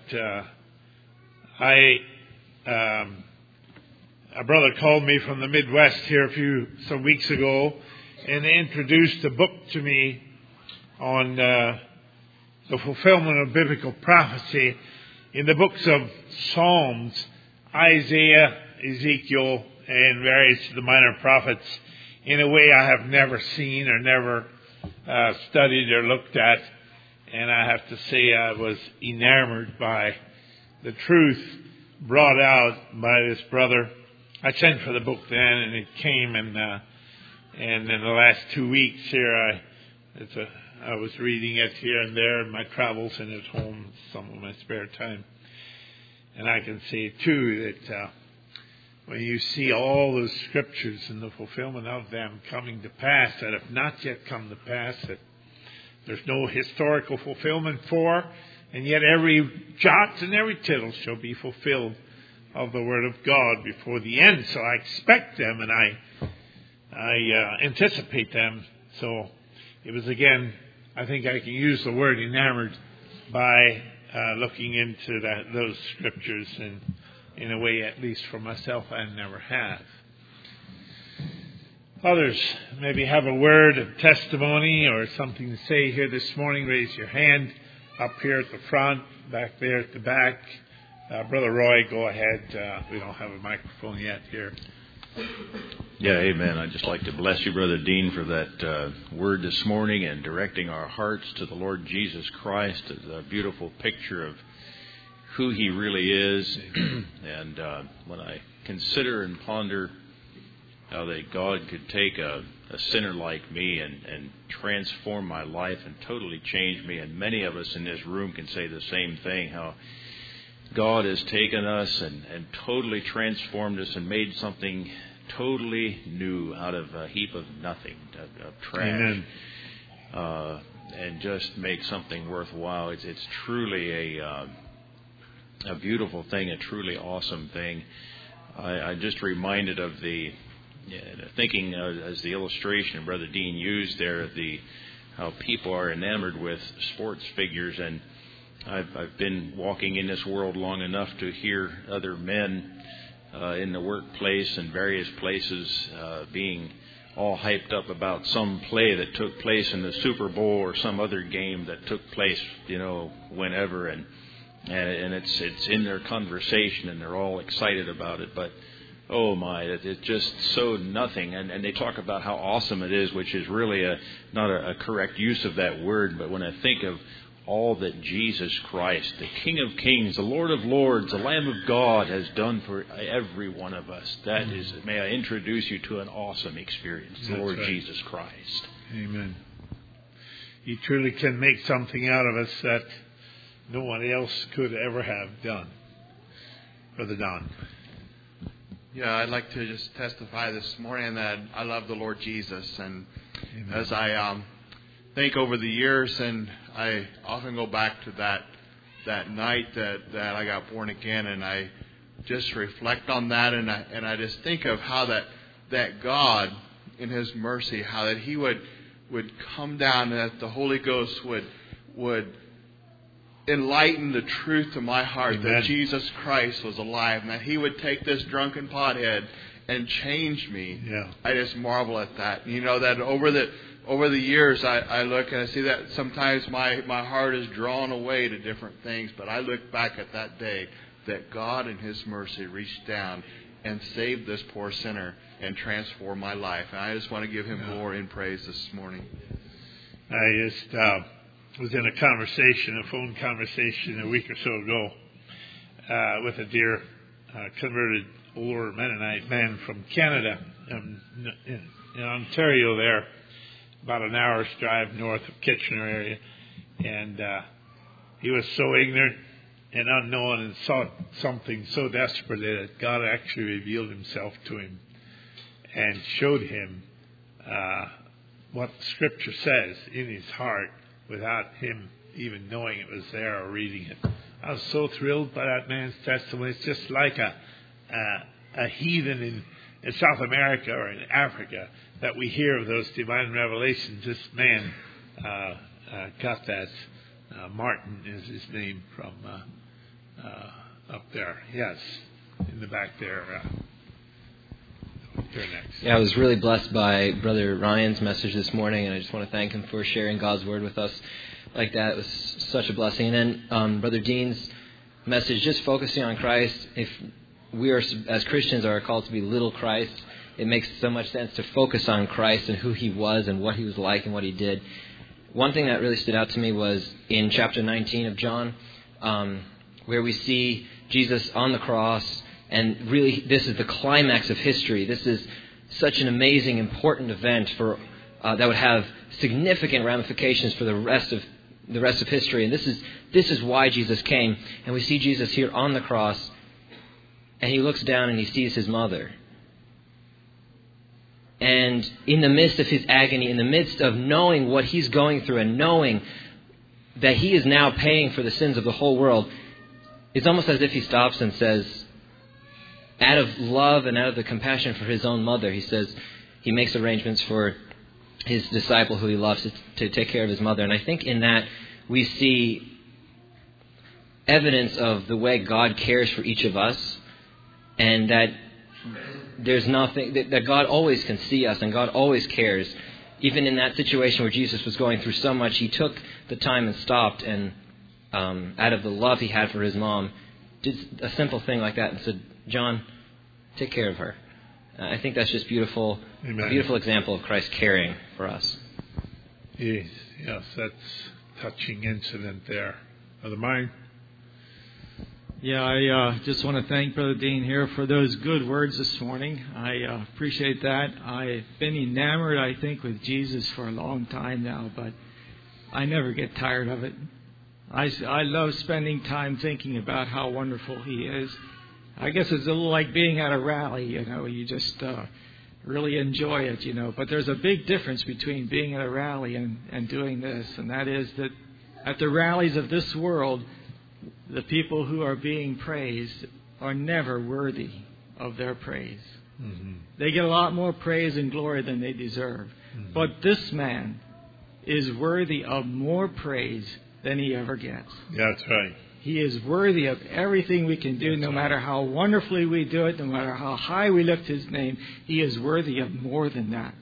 A brother called me from the Midwest here some weeks ago and introduced a book to me on the fulfillment of biblical prophecy in the books of Psalms, Isaiah, Ezekiel, and various of the minor prophets in a way I have never seen or never studied or looked at. And I have to say I was enamored by the truth brought out by this brother. I sent for the book then, and it came, and in the last 2 weeks here, I was reading it here and there in my travels and at home, some of my spare time. And I can say, too, that when you see all those scriptures and the fulfillment of them coming to pass that have not yet come to pass, that there's no historical fulfillment for, and yet every jot and every tittle shall be fulfilled of the Word of God before the end. So I expect them and I anticipate them. So it was, again, I think I can use the word enamored by looking into those scriptures, and in a way, at least for myself, I never have. Others maybe have a word of testimony or something to say here this morning. Raise your hand up here at the front, back there at the back. Brother Roy, go ahead. We don't have a microphone yet here.
Yeah, amen. I'd just like to bless you, Brother Dean, for that word this morning and directing our hearts to the Lord Jesus Christ as a beautiful picture of who He really is. And when I consider and ponder how that God could take a sinner like me and transform my life and totally change me, and many of us in this room can say the same thing, how God has taken us and totally transformed us and made something totally new out of a heap of nothing, of trash. Amen. And just make something worthwhile. It's truly a beautiful thing, a truly awesome thing. I'm just reminded of thinking as the illustration Brother Dean used there, how people are enamored with sports figures. And I've been walking in this world long enough to hear other men in the workplace and various places being all hyped up about some play that took place in the Super Bowl or some other game that took place, whenever, and it's in their conversation and they're all excited about it. But oh my, it's just so nothing. And they talk about how awesome it is, which is really not a correct use of that word. But when I think of all that Jesus Christ, the King of Kings, the Lord of Lords, the Lamb of God, has done for every one of us, that is, may I introduce you to an awesome experience, the Lord Jesus Christ.
Amen. He truly can make something out of us that no one else could ever have done. Brother Don.
Yeah, I'd like to just testify this morning that I love the Lord Jesus. And
Amen.
As I think over the years, and I often go back to that night that I got born again, and I just reflect on that, and I just think of how that God, in His mercy, how that He would come down, and that the Holy Ghost would enlighten the truth to my heart. Amen. That Jesus Christ was alive, and that He would take this drunken pothead and change me.
Yeah.
I just marvel at that. That over the years, I look and I see that sometimes my heart is drawn away to different things, but I look back at that day that God in His mercy reached down and saved this poor sinner and transformed my life. And I just want to give Him glory and praise this morning.
I just was in a phone conversation a week or so ago with a dear converted older Mennonite man from Canada, in Ontario there, about an hour's drive north of Kitchener area. And he was so ignorant and unknown and sought something so desperately that God actually revealed Himself to him and showed him what Scripture says in his heart without him even knowing it was there or reading it. I was so thrilled by that man's testimony. It's just like a heathen in South America or in Africa that we hear of those divine revelations. This man got that. Martin is his name, from up there. Yes, in the back there. You're next.
Yeah, I was really blessed by Brother Ryan's message this morning, and I just want to thank him for sharing God's Word with us like that. It was such a blessing. And then Brother Dean's message, just focusing on Christ. If we are, as Christians, are called to be little Christ, it makes so much sense to focus on Christ and who He was and what He was like and what He did. One thing that really stood out to me was in chapter 19 of John, where we see Jesus on the cross. And really, this is the climax of history. This is such an amazing, important event for that would have significant ramifications for the rest of history. And this is why Jesus came. And we see Jesus here on the cross, and He looks down and He sees His mother. And in the midst of His agony, in the midst of knowing what He's going through and knowing that He is now paying for the sins of the whole world, it's almost as if He stops and says, out of love and out of the compassion for his own mother, he says he makes arrangements for his disciple who he loves to take care of his mother. And I think in that we see evidence of the way God cares for each of us, and that there's nothing, that God always can see us and God always cares. Even in that situation where Jesus was going through so much, he took the time and stopped, and out of the love he had for his mom, did a simple thing like that and said, John, take care of her. I think that's just beautiful.
Amen.
A beautiful example of Christ caring for us.
Yes, that's a touching incident there. Brother Mine?
Yeah, I just want to thank Brother Dean here for those good words this morning. I appreciate that. I've been enamored, I think, with Jesus for a long time now, but I never get tired of it. I love spending time thinking about how wonderful he is. I guess it's a little like being at a rally, you just really enjoy it, But there's a big difference between being at a rally and doing this, and that is that at the rallies of this world, the people who are being praised are never worthy of their praise. Mm-hmm. They get a lot more praise and glory than they deserve. Mm-hmm. But this man is worthy of more praise than he ever gets.
That's right.
He is worthy of everything we can do, no matter how wonderfully we do it, no matter how high we lift his name. He is worthy of more than that.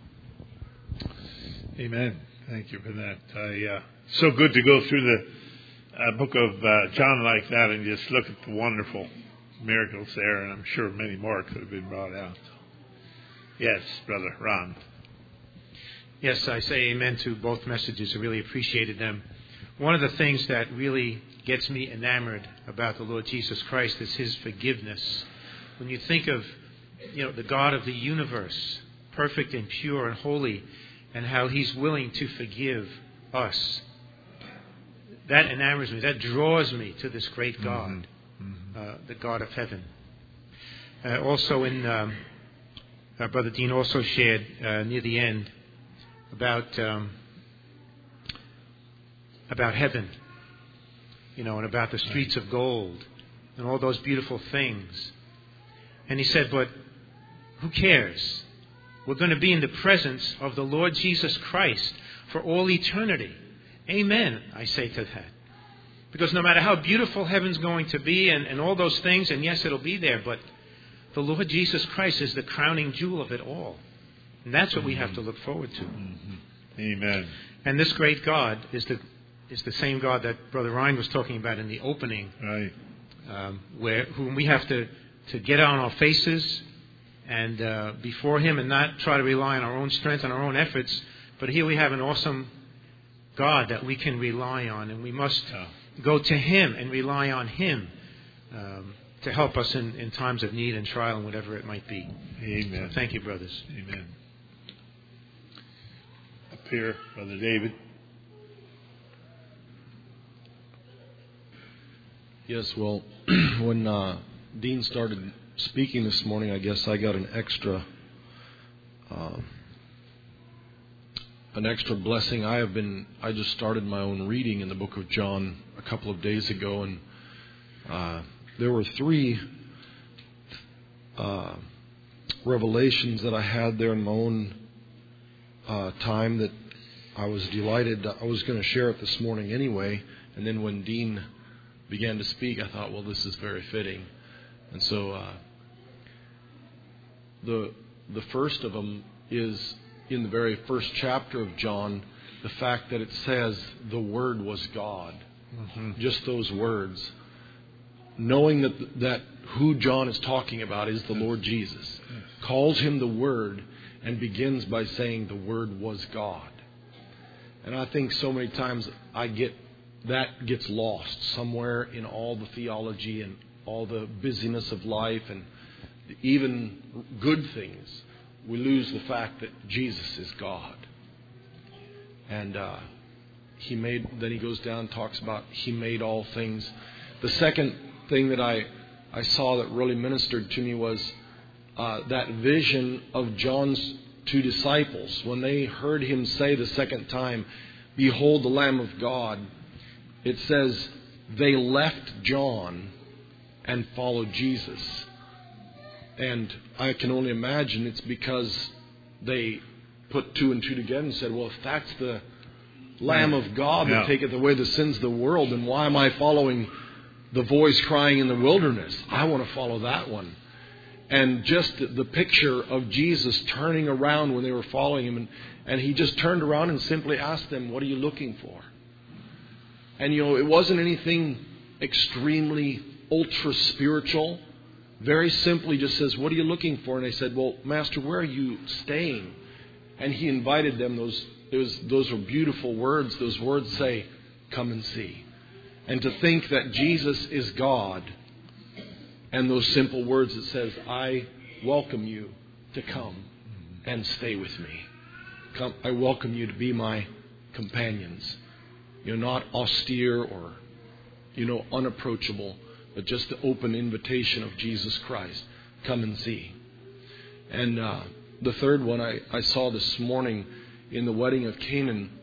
Amen. Thank you for that. So good to go through the book of John like that and just look at the wonderful miracles there, and I'm sure many more could have been brought out. Yes, Brother Ron.
Yes, I say amen to both messages. I really appreciated them. One of the things that really gets me enamored about the Lord Jesus Christ is his forgiveness. When you think of, the God of the universe, perfect and pure and holy, and how he's willing to forgive us, that enamors me. That draws me to this great God, the God of heaven. Also, Brother Dean also shared near the end about heaven, and about the streets of gold and all those beautiful things. And he said, but who cares? We're going to be in the presence of the Lord Jesus Christ for all eternity. Amen, I say to that. Because no matter how beautiful heaven's going to be and all those things, and yes, it'll be there, but the Lord Jesus Christ is the crowning jewel of it all. And that's what we have to look forward to.
Mm-hmm. Amen.
And this great God is the same God that Brother Ryan was talking about in the opening.
Right.
Whom we have to get on our faces and before him and not try to rely on our own strength and our own efforts. But here we have an awesome God that we can rely on, and we must go to him and rely on him to help us in times of need and trial and whatever it might be.
Amen.
So thank you, brothers.
Amen. Up here, Brother David.
Yes, well, when Dean started speaking this morning, I guess I got an extra blessing. I just started my own reading in the book of John a couple of days ago, and there were 3 revelations that I had there in my own time that I was delighted. I was going to share it this morning anyway, and then when Dean began to speak, I thought, well, this is very fitting. And so the first of them is in the very first chapter of John, the fact that it says the Word was God. Mm-hmm. Just those words. Knowing that who John is talking about is the Lord Jesus. Yes. Calls him the Word and begins by saying the Word was God. And I think so many times that gets lost somewhere in all the theology and all the busyness of life and even good things. We lose the fact that Jesus is God. And then he goes down and talks about he made all things. The second thing that I saw that really ministered to me was that vision of John's 2 disciples. When they heard him say the second time, "Behold the Lamb of God," it says they left John and followed Jesus. And I can only imagine it's because they put two and two together and said, well, if that's the Lamb of God that taketh away the sins of the world, then why am I following the voice crying in the wilderness? I want to follow that one. And just the picture of Jesus turning around when they were following him, and he just turned around and simply asked them, what are you looking for? And it wasn't anything extremely ultra spiritual. Very simply just says, what are you looking for? And they said, well, Master, where are you staying? And he invited them. Those were beautiful words. Those words say, come and see. And to think that Jesus is God, and those simple words that says, I welcome you to come and stay with me. Come, I welcome you to be my companions. Not austere or, unapproachable, but just the open invitation of Jesus Christ. Come and see. And the third one I saw this morning in the wedding of Canaan.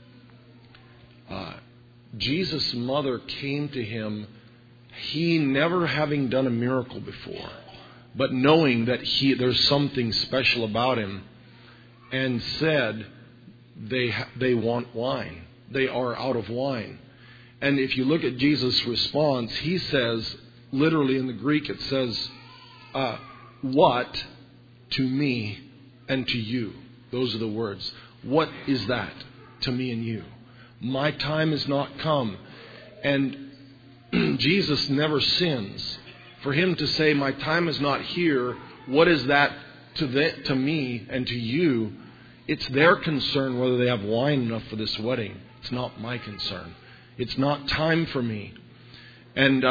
Jesus' mother came to him, he never having done a miracle before, but knowing that there's something special about him, and said, they want wine. They are out of wine. And if you look at Jesus' response, he says, literally in the Greek it says, what to me and to you? Those are the words. What is that to me and you? My time has not come. And Jesus never sins. For him to say, my time is not here, what is that to me and to you? It's their concern whether they have wine enough for this wedding. It's not my concern. It's not time for me. And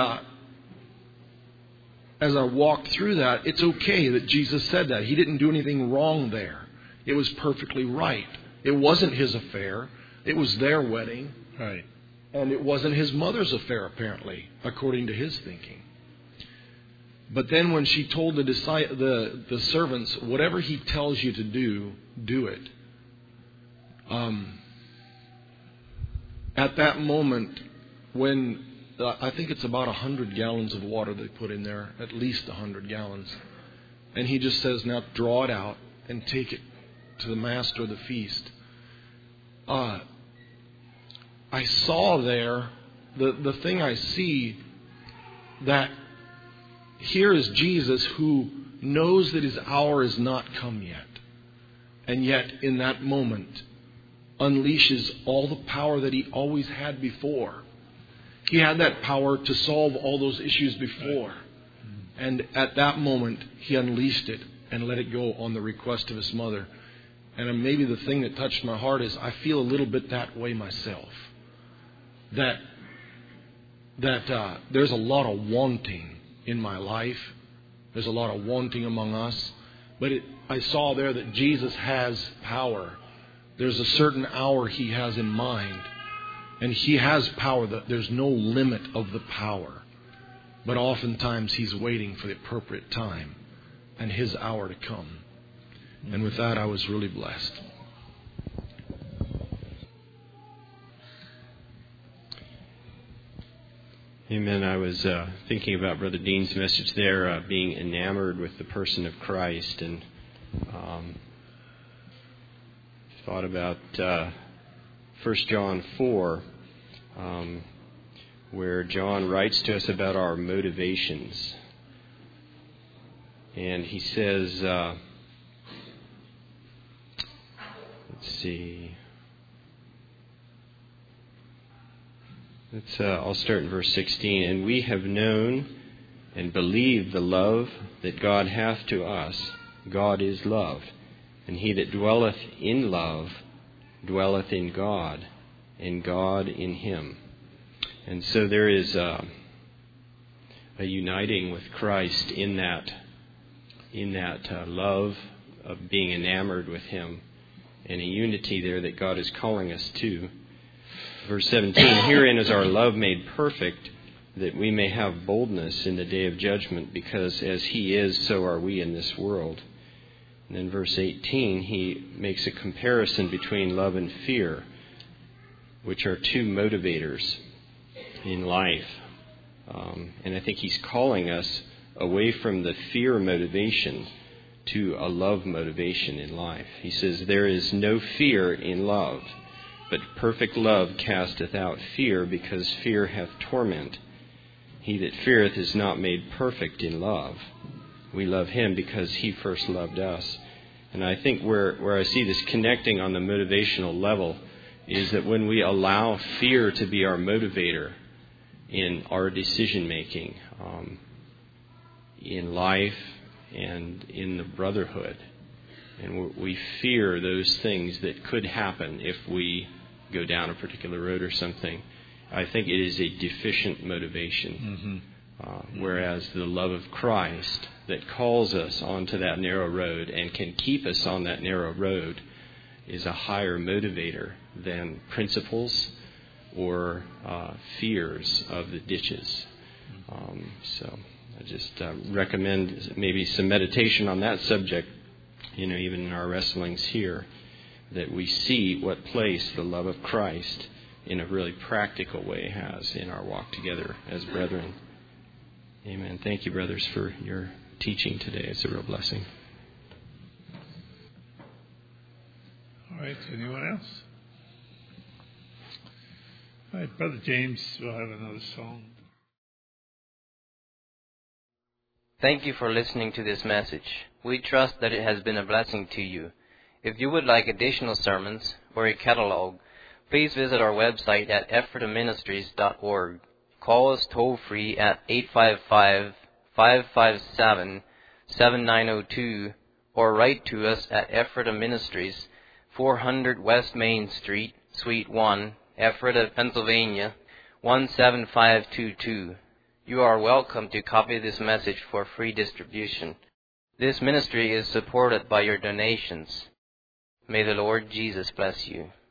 as I walked through that, it's okay that Jesus said that. He didn't do anything wrong there. It was perfectly right. It wasn't his affair. It was their wedding.
Right.
And it wasn't his mother's affair, apparently, according to his thinking. But then when she told the servants, whatever he tells you to do, do it. At that moment, when I think it's about 100 gallons of water they put in there, at least 100 gallons. And he just says, now draw it out and take it to the master of the feast. I saw there, the thing I see, that here is Jesus who knows that his hour is not come yet. And yet, in that moment, unleashes all the power that he always had before. He had that power to solve all those issues before. And at that moment, he unleashed it and let it go on the request of his mother. And maybe the thing that touched my heart is I feel a little bit that way myself. That there's a lot of wanting in my life. There's a lot of wanting among us. But I saw there that Jesus has power. There's a certain hour he has in mind. And he has power. That there's no limit of the power. But oftentimes he's waiting for the appropriate time and his hour to come. And with that, I was really blessed.
Amen. I was thinking about Brother Dean's message there, being enamored with the person of Christ, and thought about 1 John 4, where John writes to us about our motivations. And he says, let's see. I'll start in verse 16. And we have known and believed the love that God hath to us. God is love. And he that dwelleth in love dwelleth in God, and God in him. And so there is a uniting with Christ in that love of being enamored with him, and a unity there that God is calling us to. Verse 17, herein is our love made perfect, that we may have boldness in the day of judgment, because as he is, so are we in this world. And then verse 18, he makes a comparison between love and fear, which are two motivators in life. And I think he's calling us away from the fear motivation to a love motivation in life. He says, there is no fear in love, but perfect love casteth out fear, because fear hath torment. He that feareth is not made perfect in love. We love him because he first loved us. And I think where I see this connecting on the motivational level is that when we allow fear to be our motivator in our decision making, in life and in the brotherhood, and we fear those things that could happen if we go down a particular road or something, I think it is a deficient motivation. Whereas the love of Christ that calls us onto that narrow road and can keep us on that narrow road is a higher motivator than principles or fears of the ditches. So I just recommend maybe some meditation on that subject, even in our wrestlings here, that we see what place the love of Christ in a really practical way has in our walk together as brethren. Amen. Thank you, brothers, for your teaching today. It's a real blessing.
All right. Anyone else? All right. Brother James will have another song.
Thank you for listening to this message. We trust that it has been a blessing to you. If you would like additional sermons or a catalog, please visit our website at ephrataministries.org. Call us toll-free at 855-557-7902 or write to us at Ephrata Ministries, 400 West Main Street, Suite 1, Ephrata, Pennsylvania, 17522. You are welcome to copy this message for free distribution. This ministry is supported by your donations. May the Lord Jesus bless you.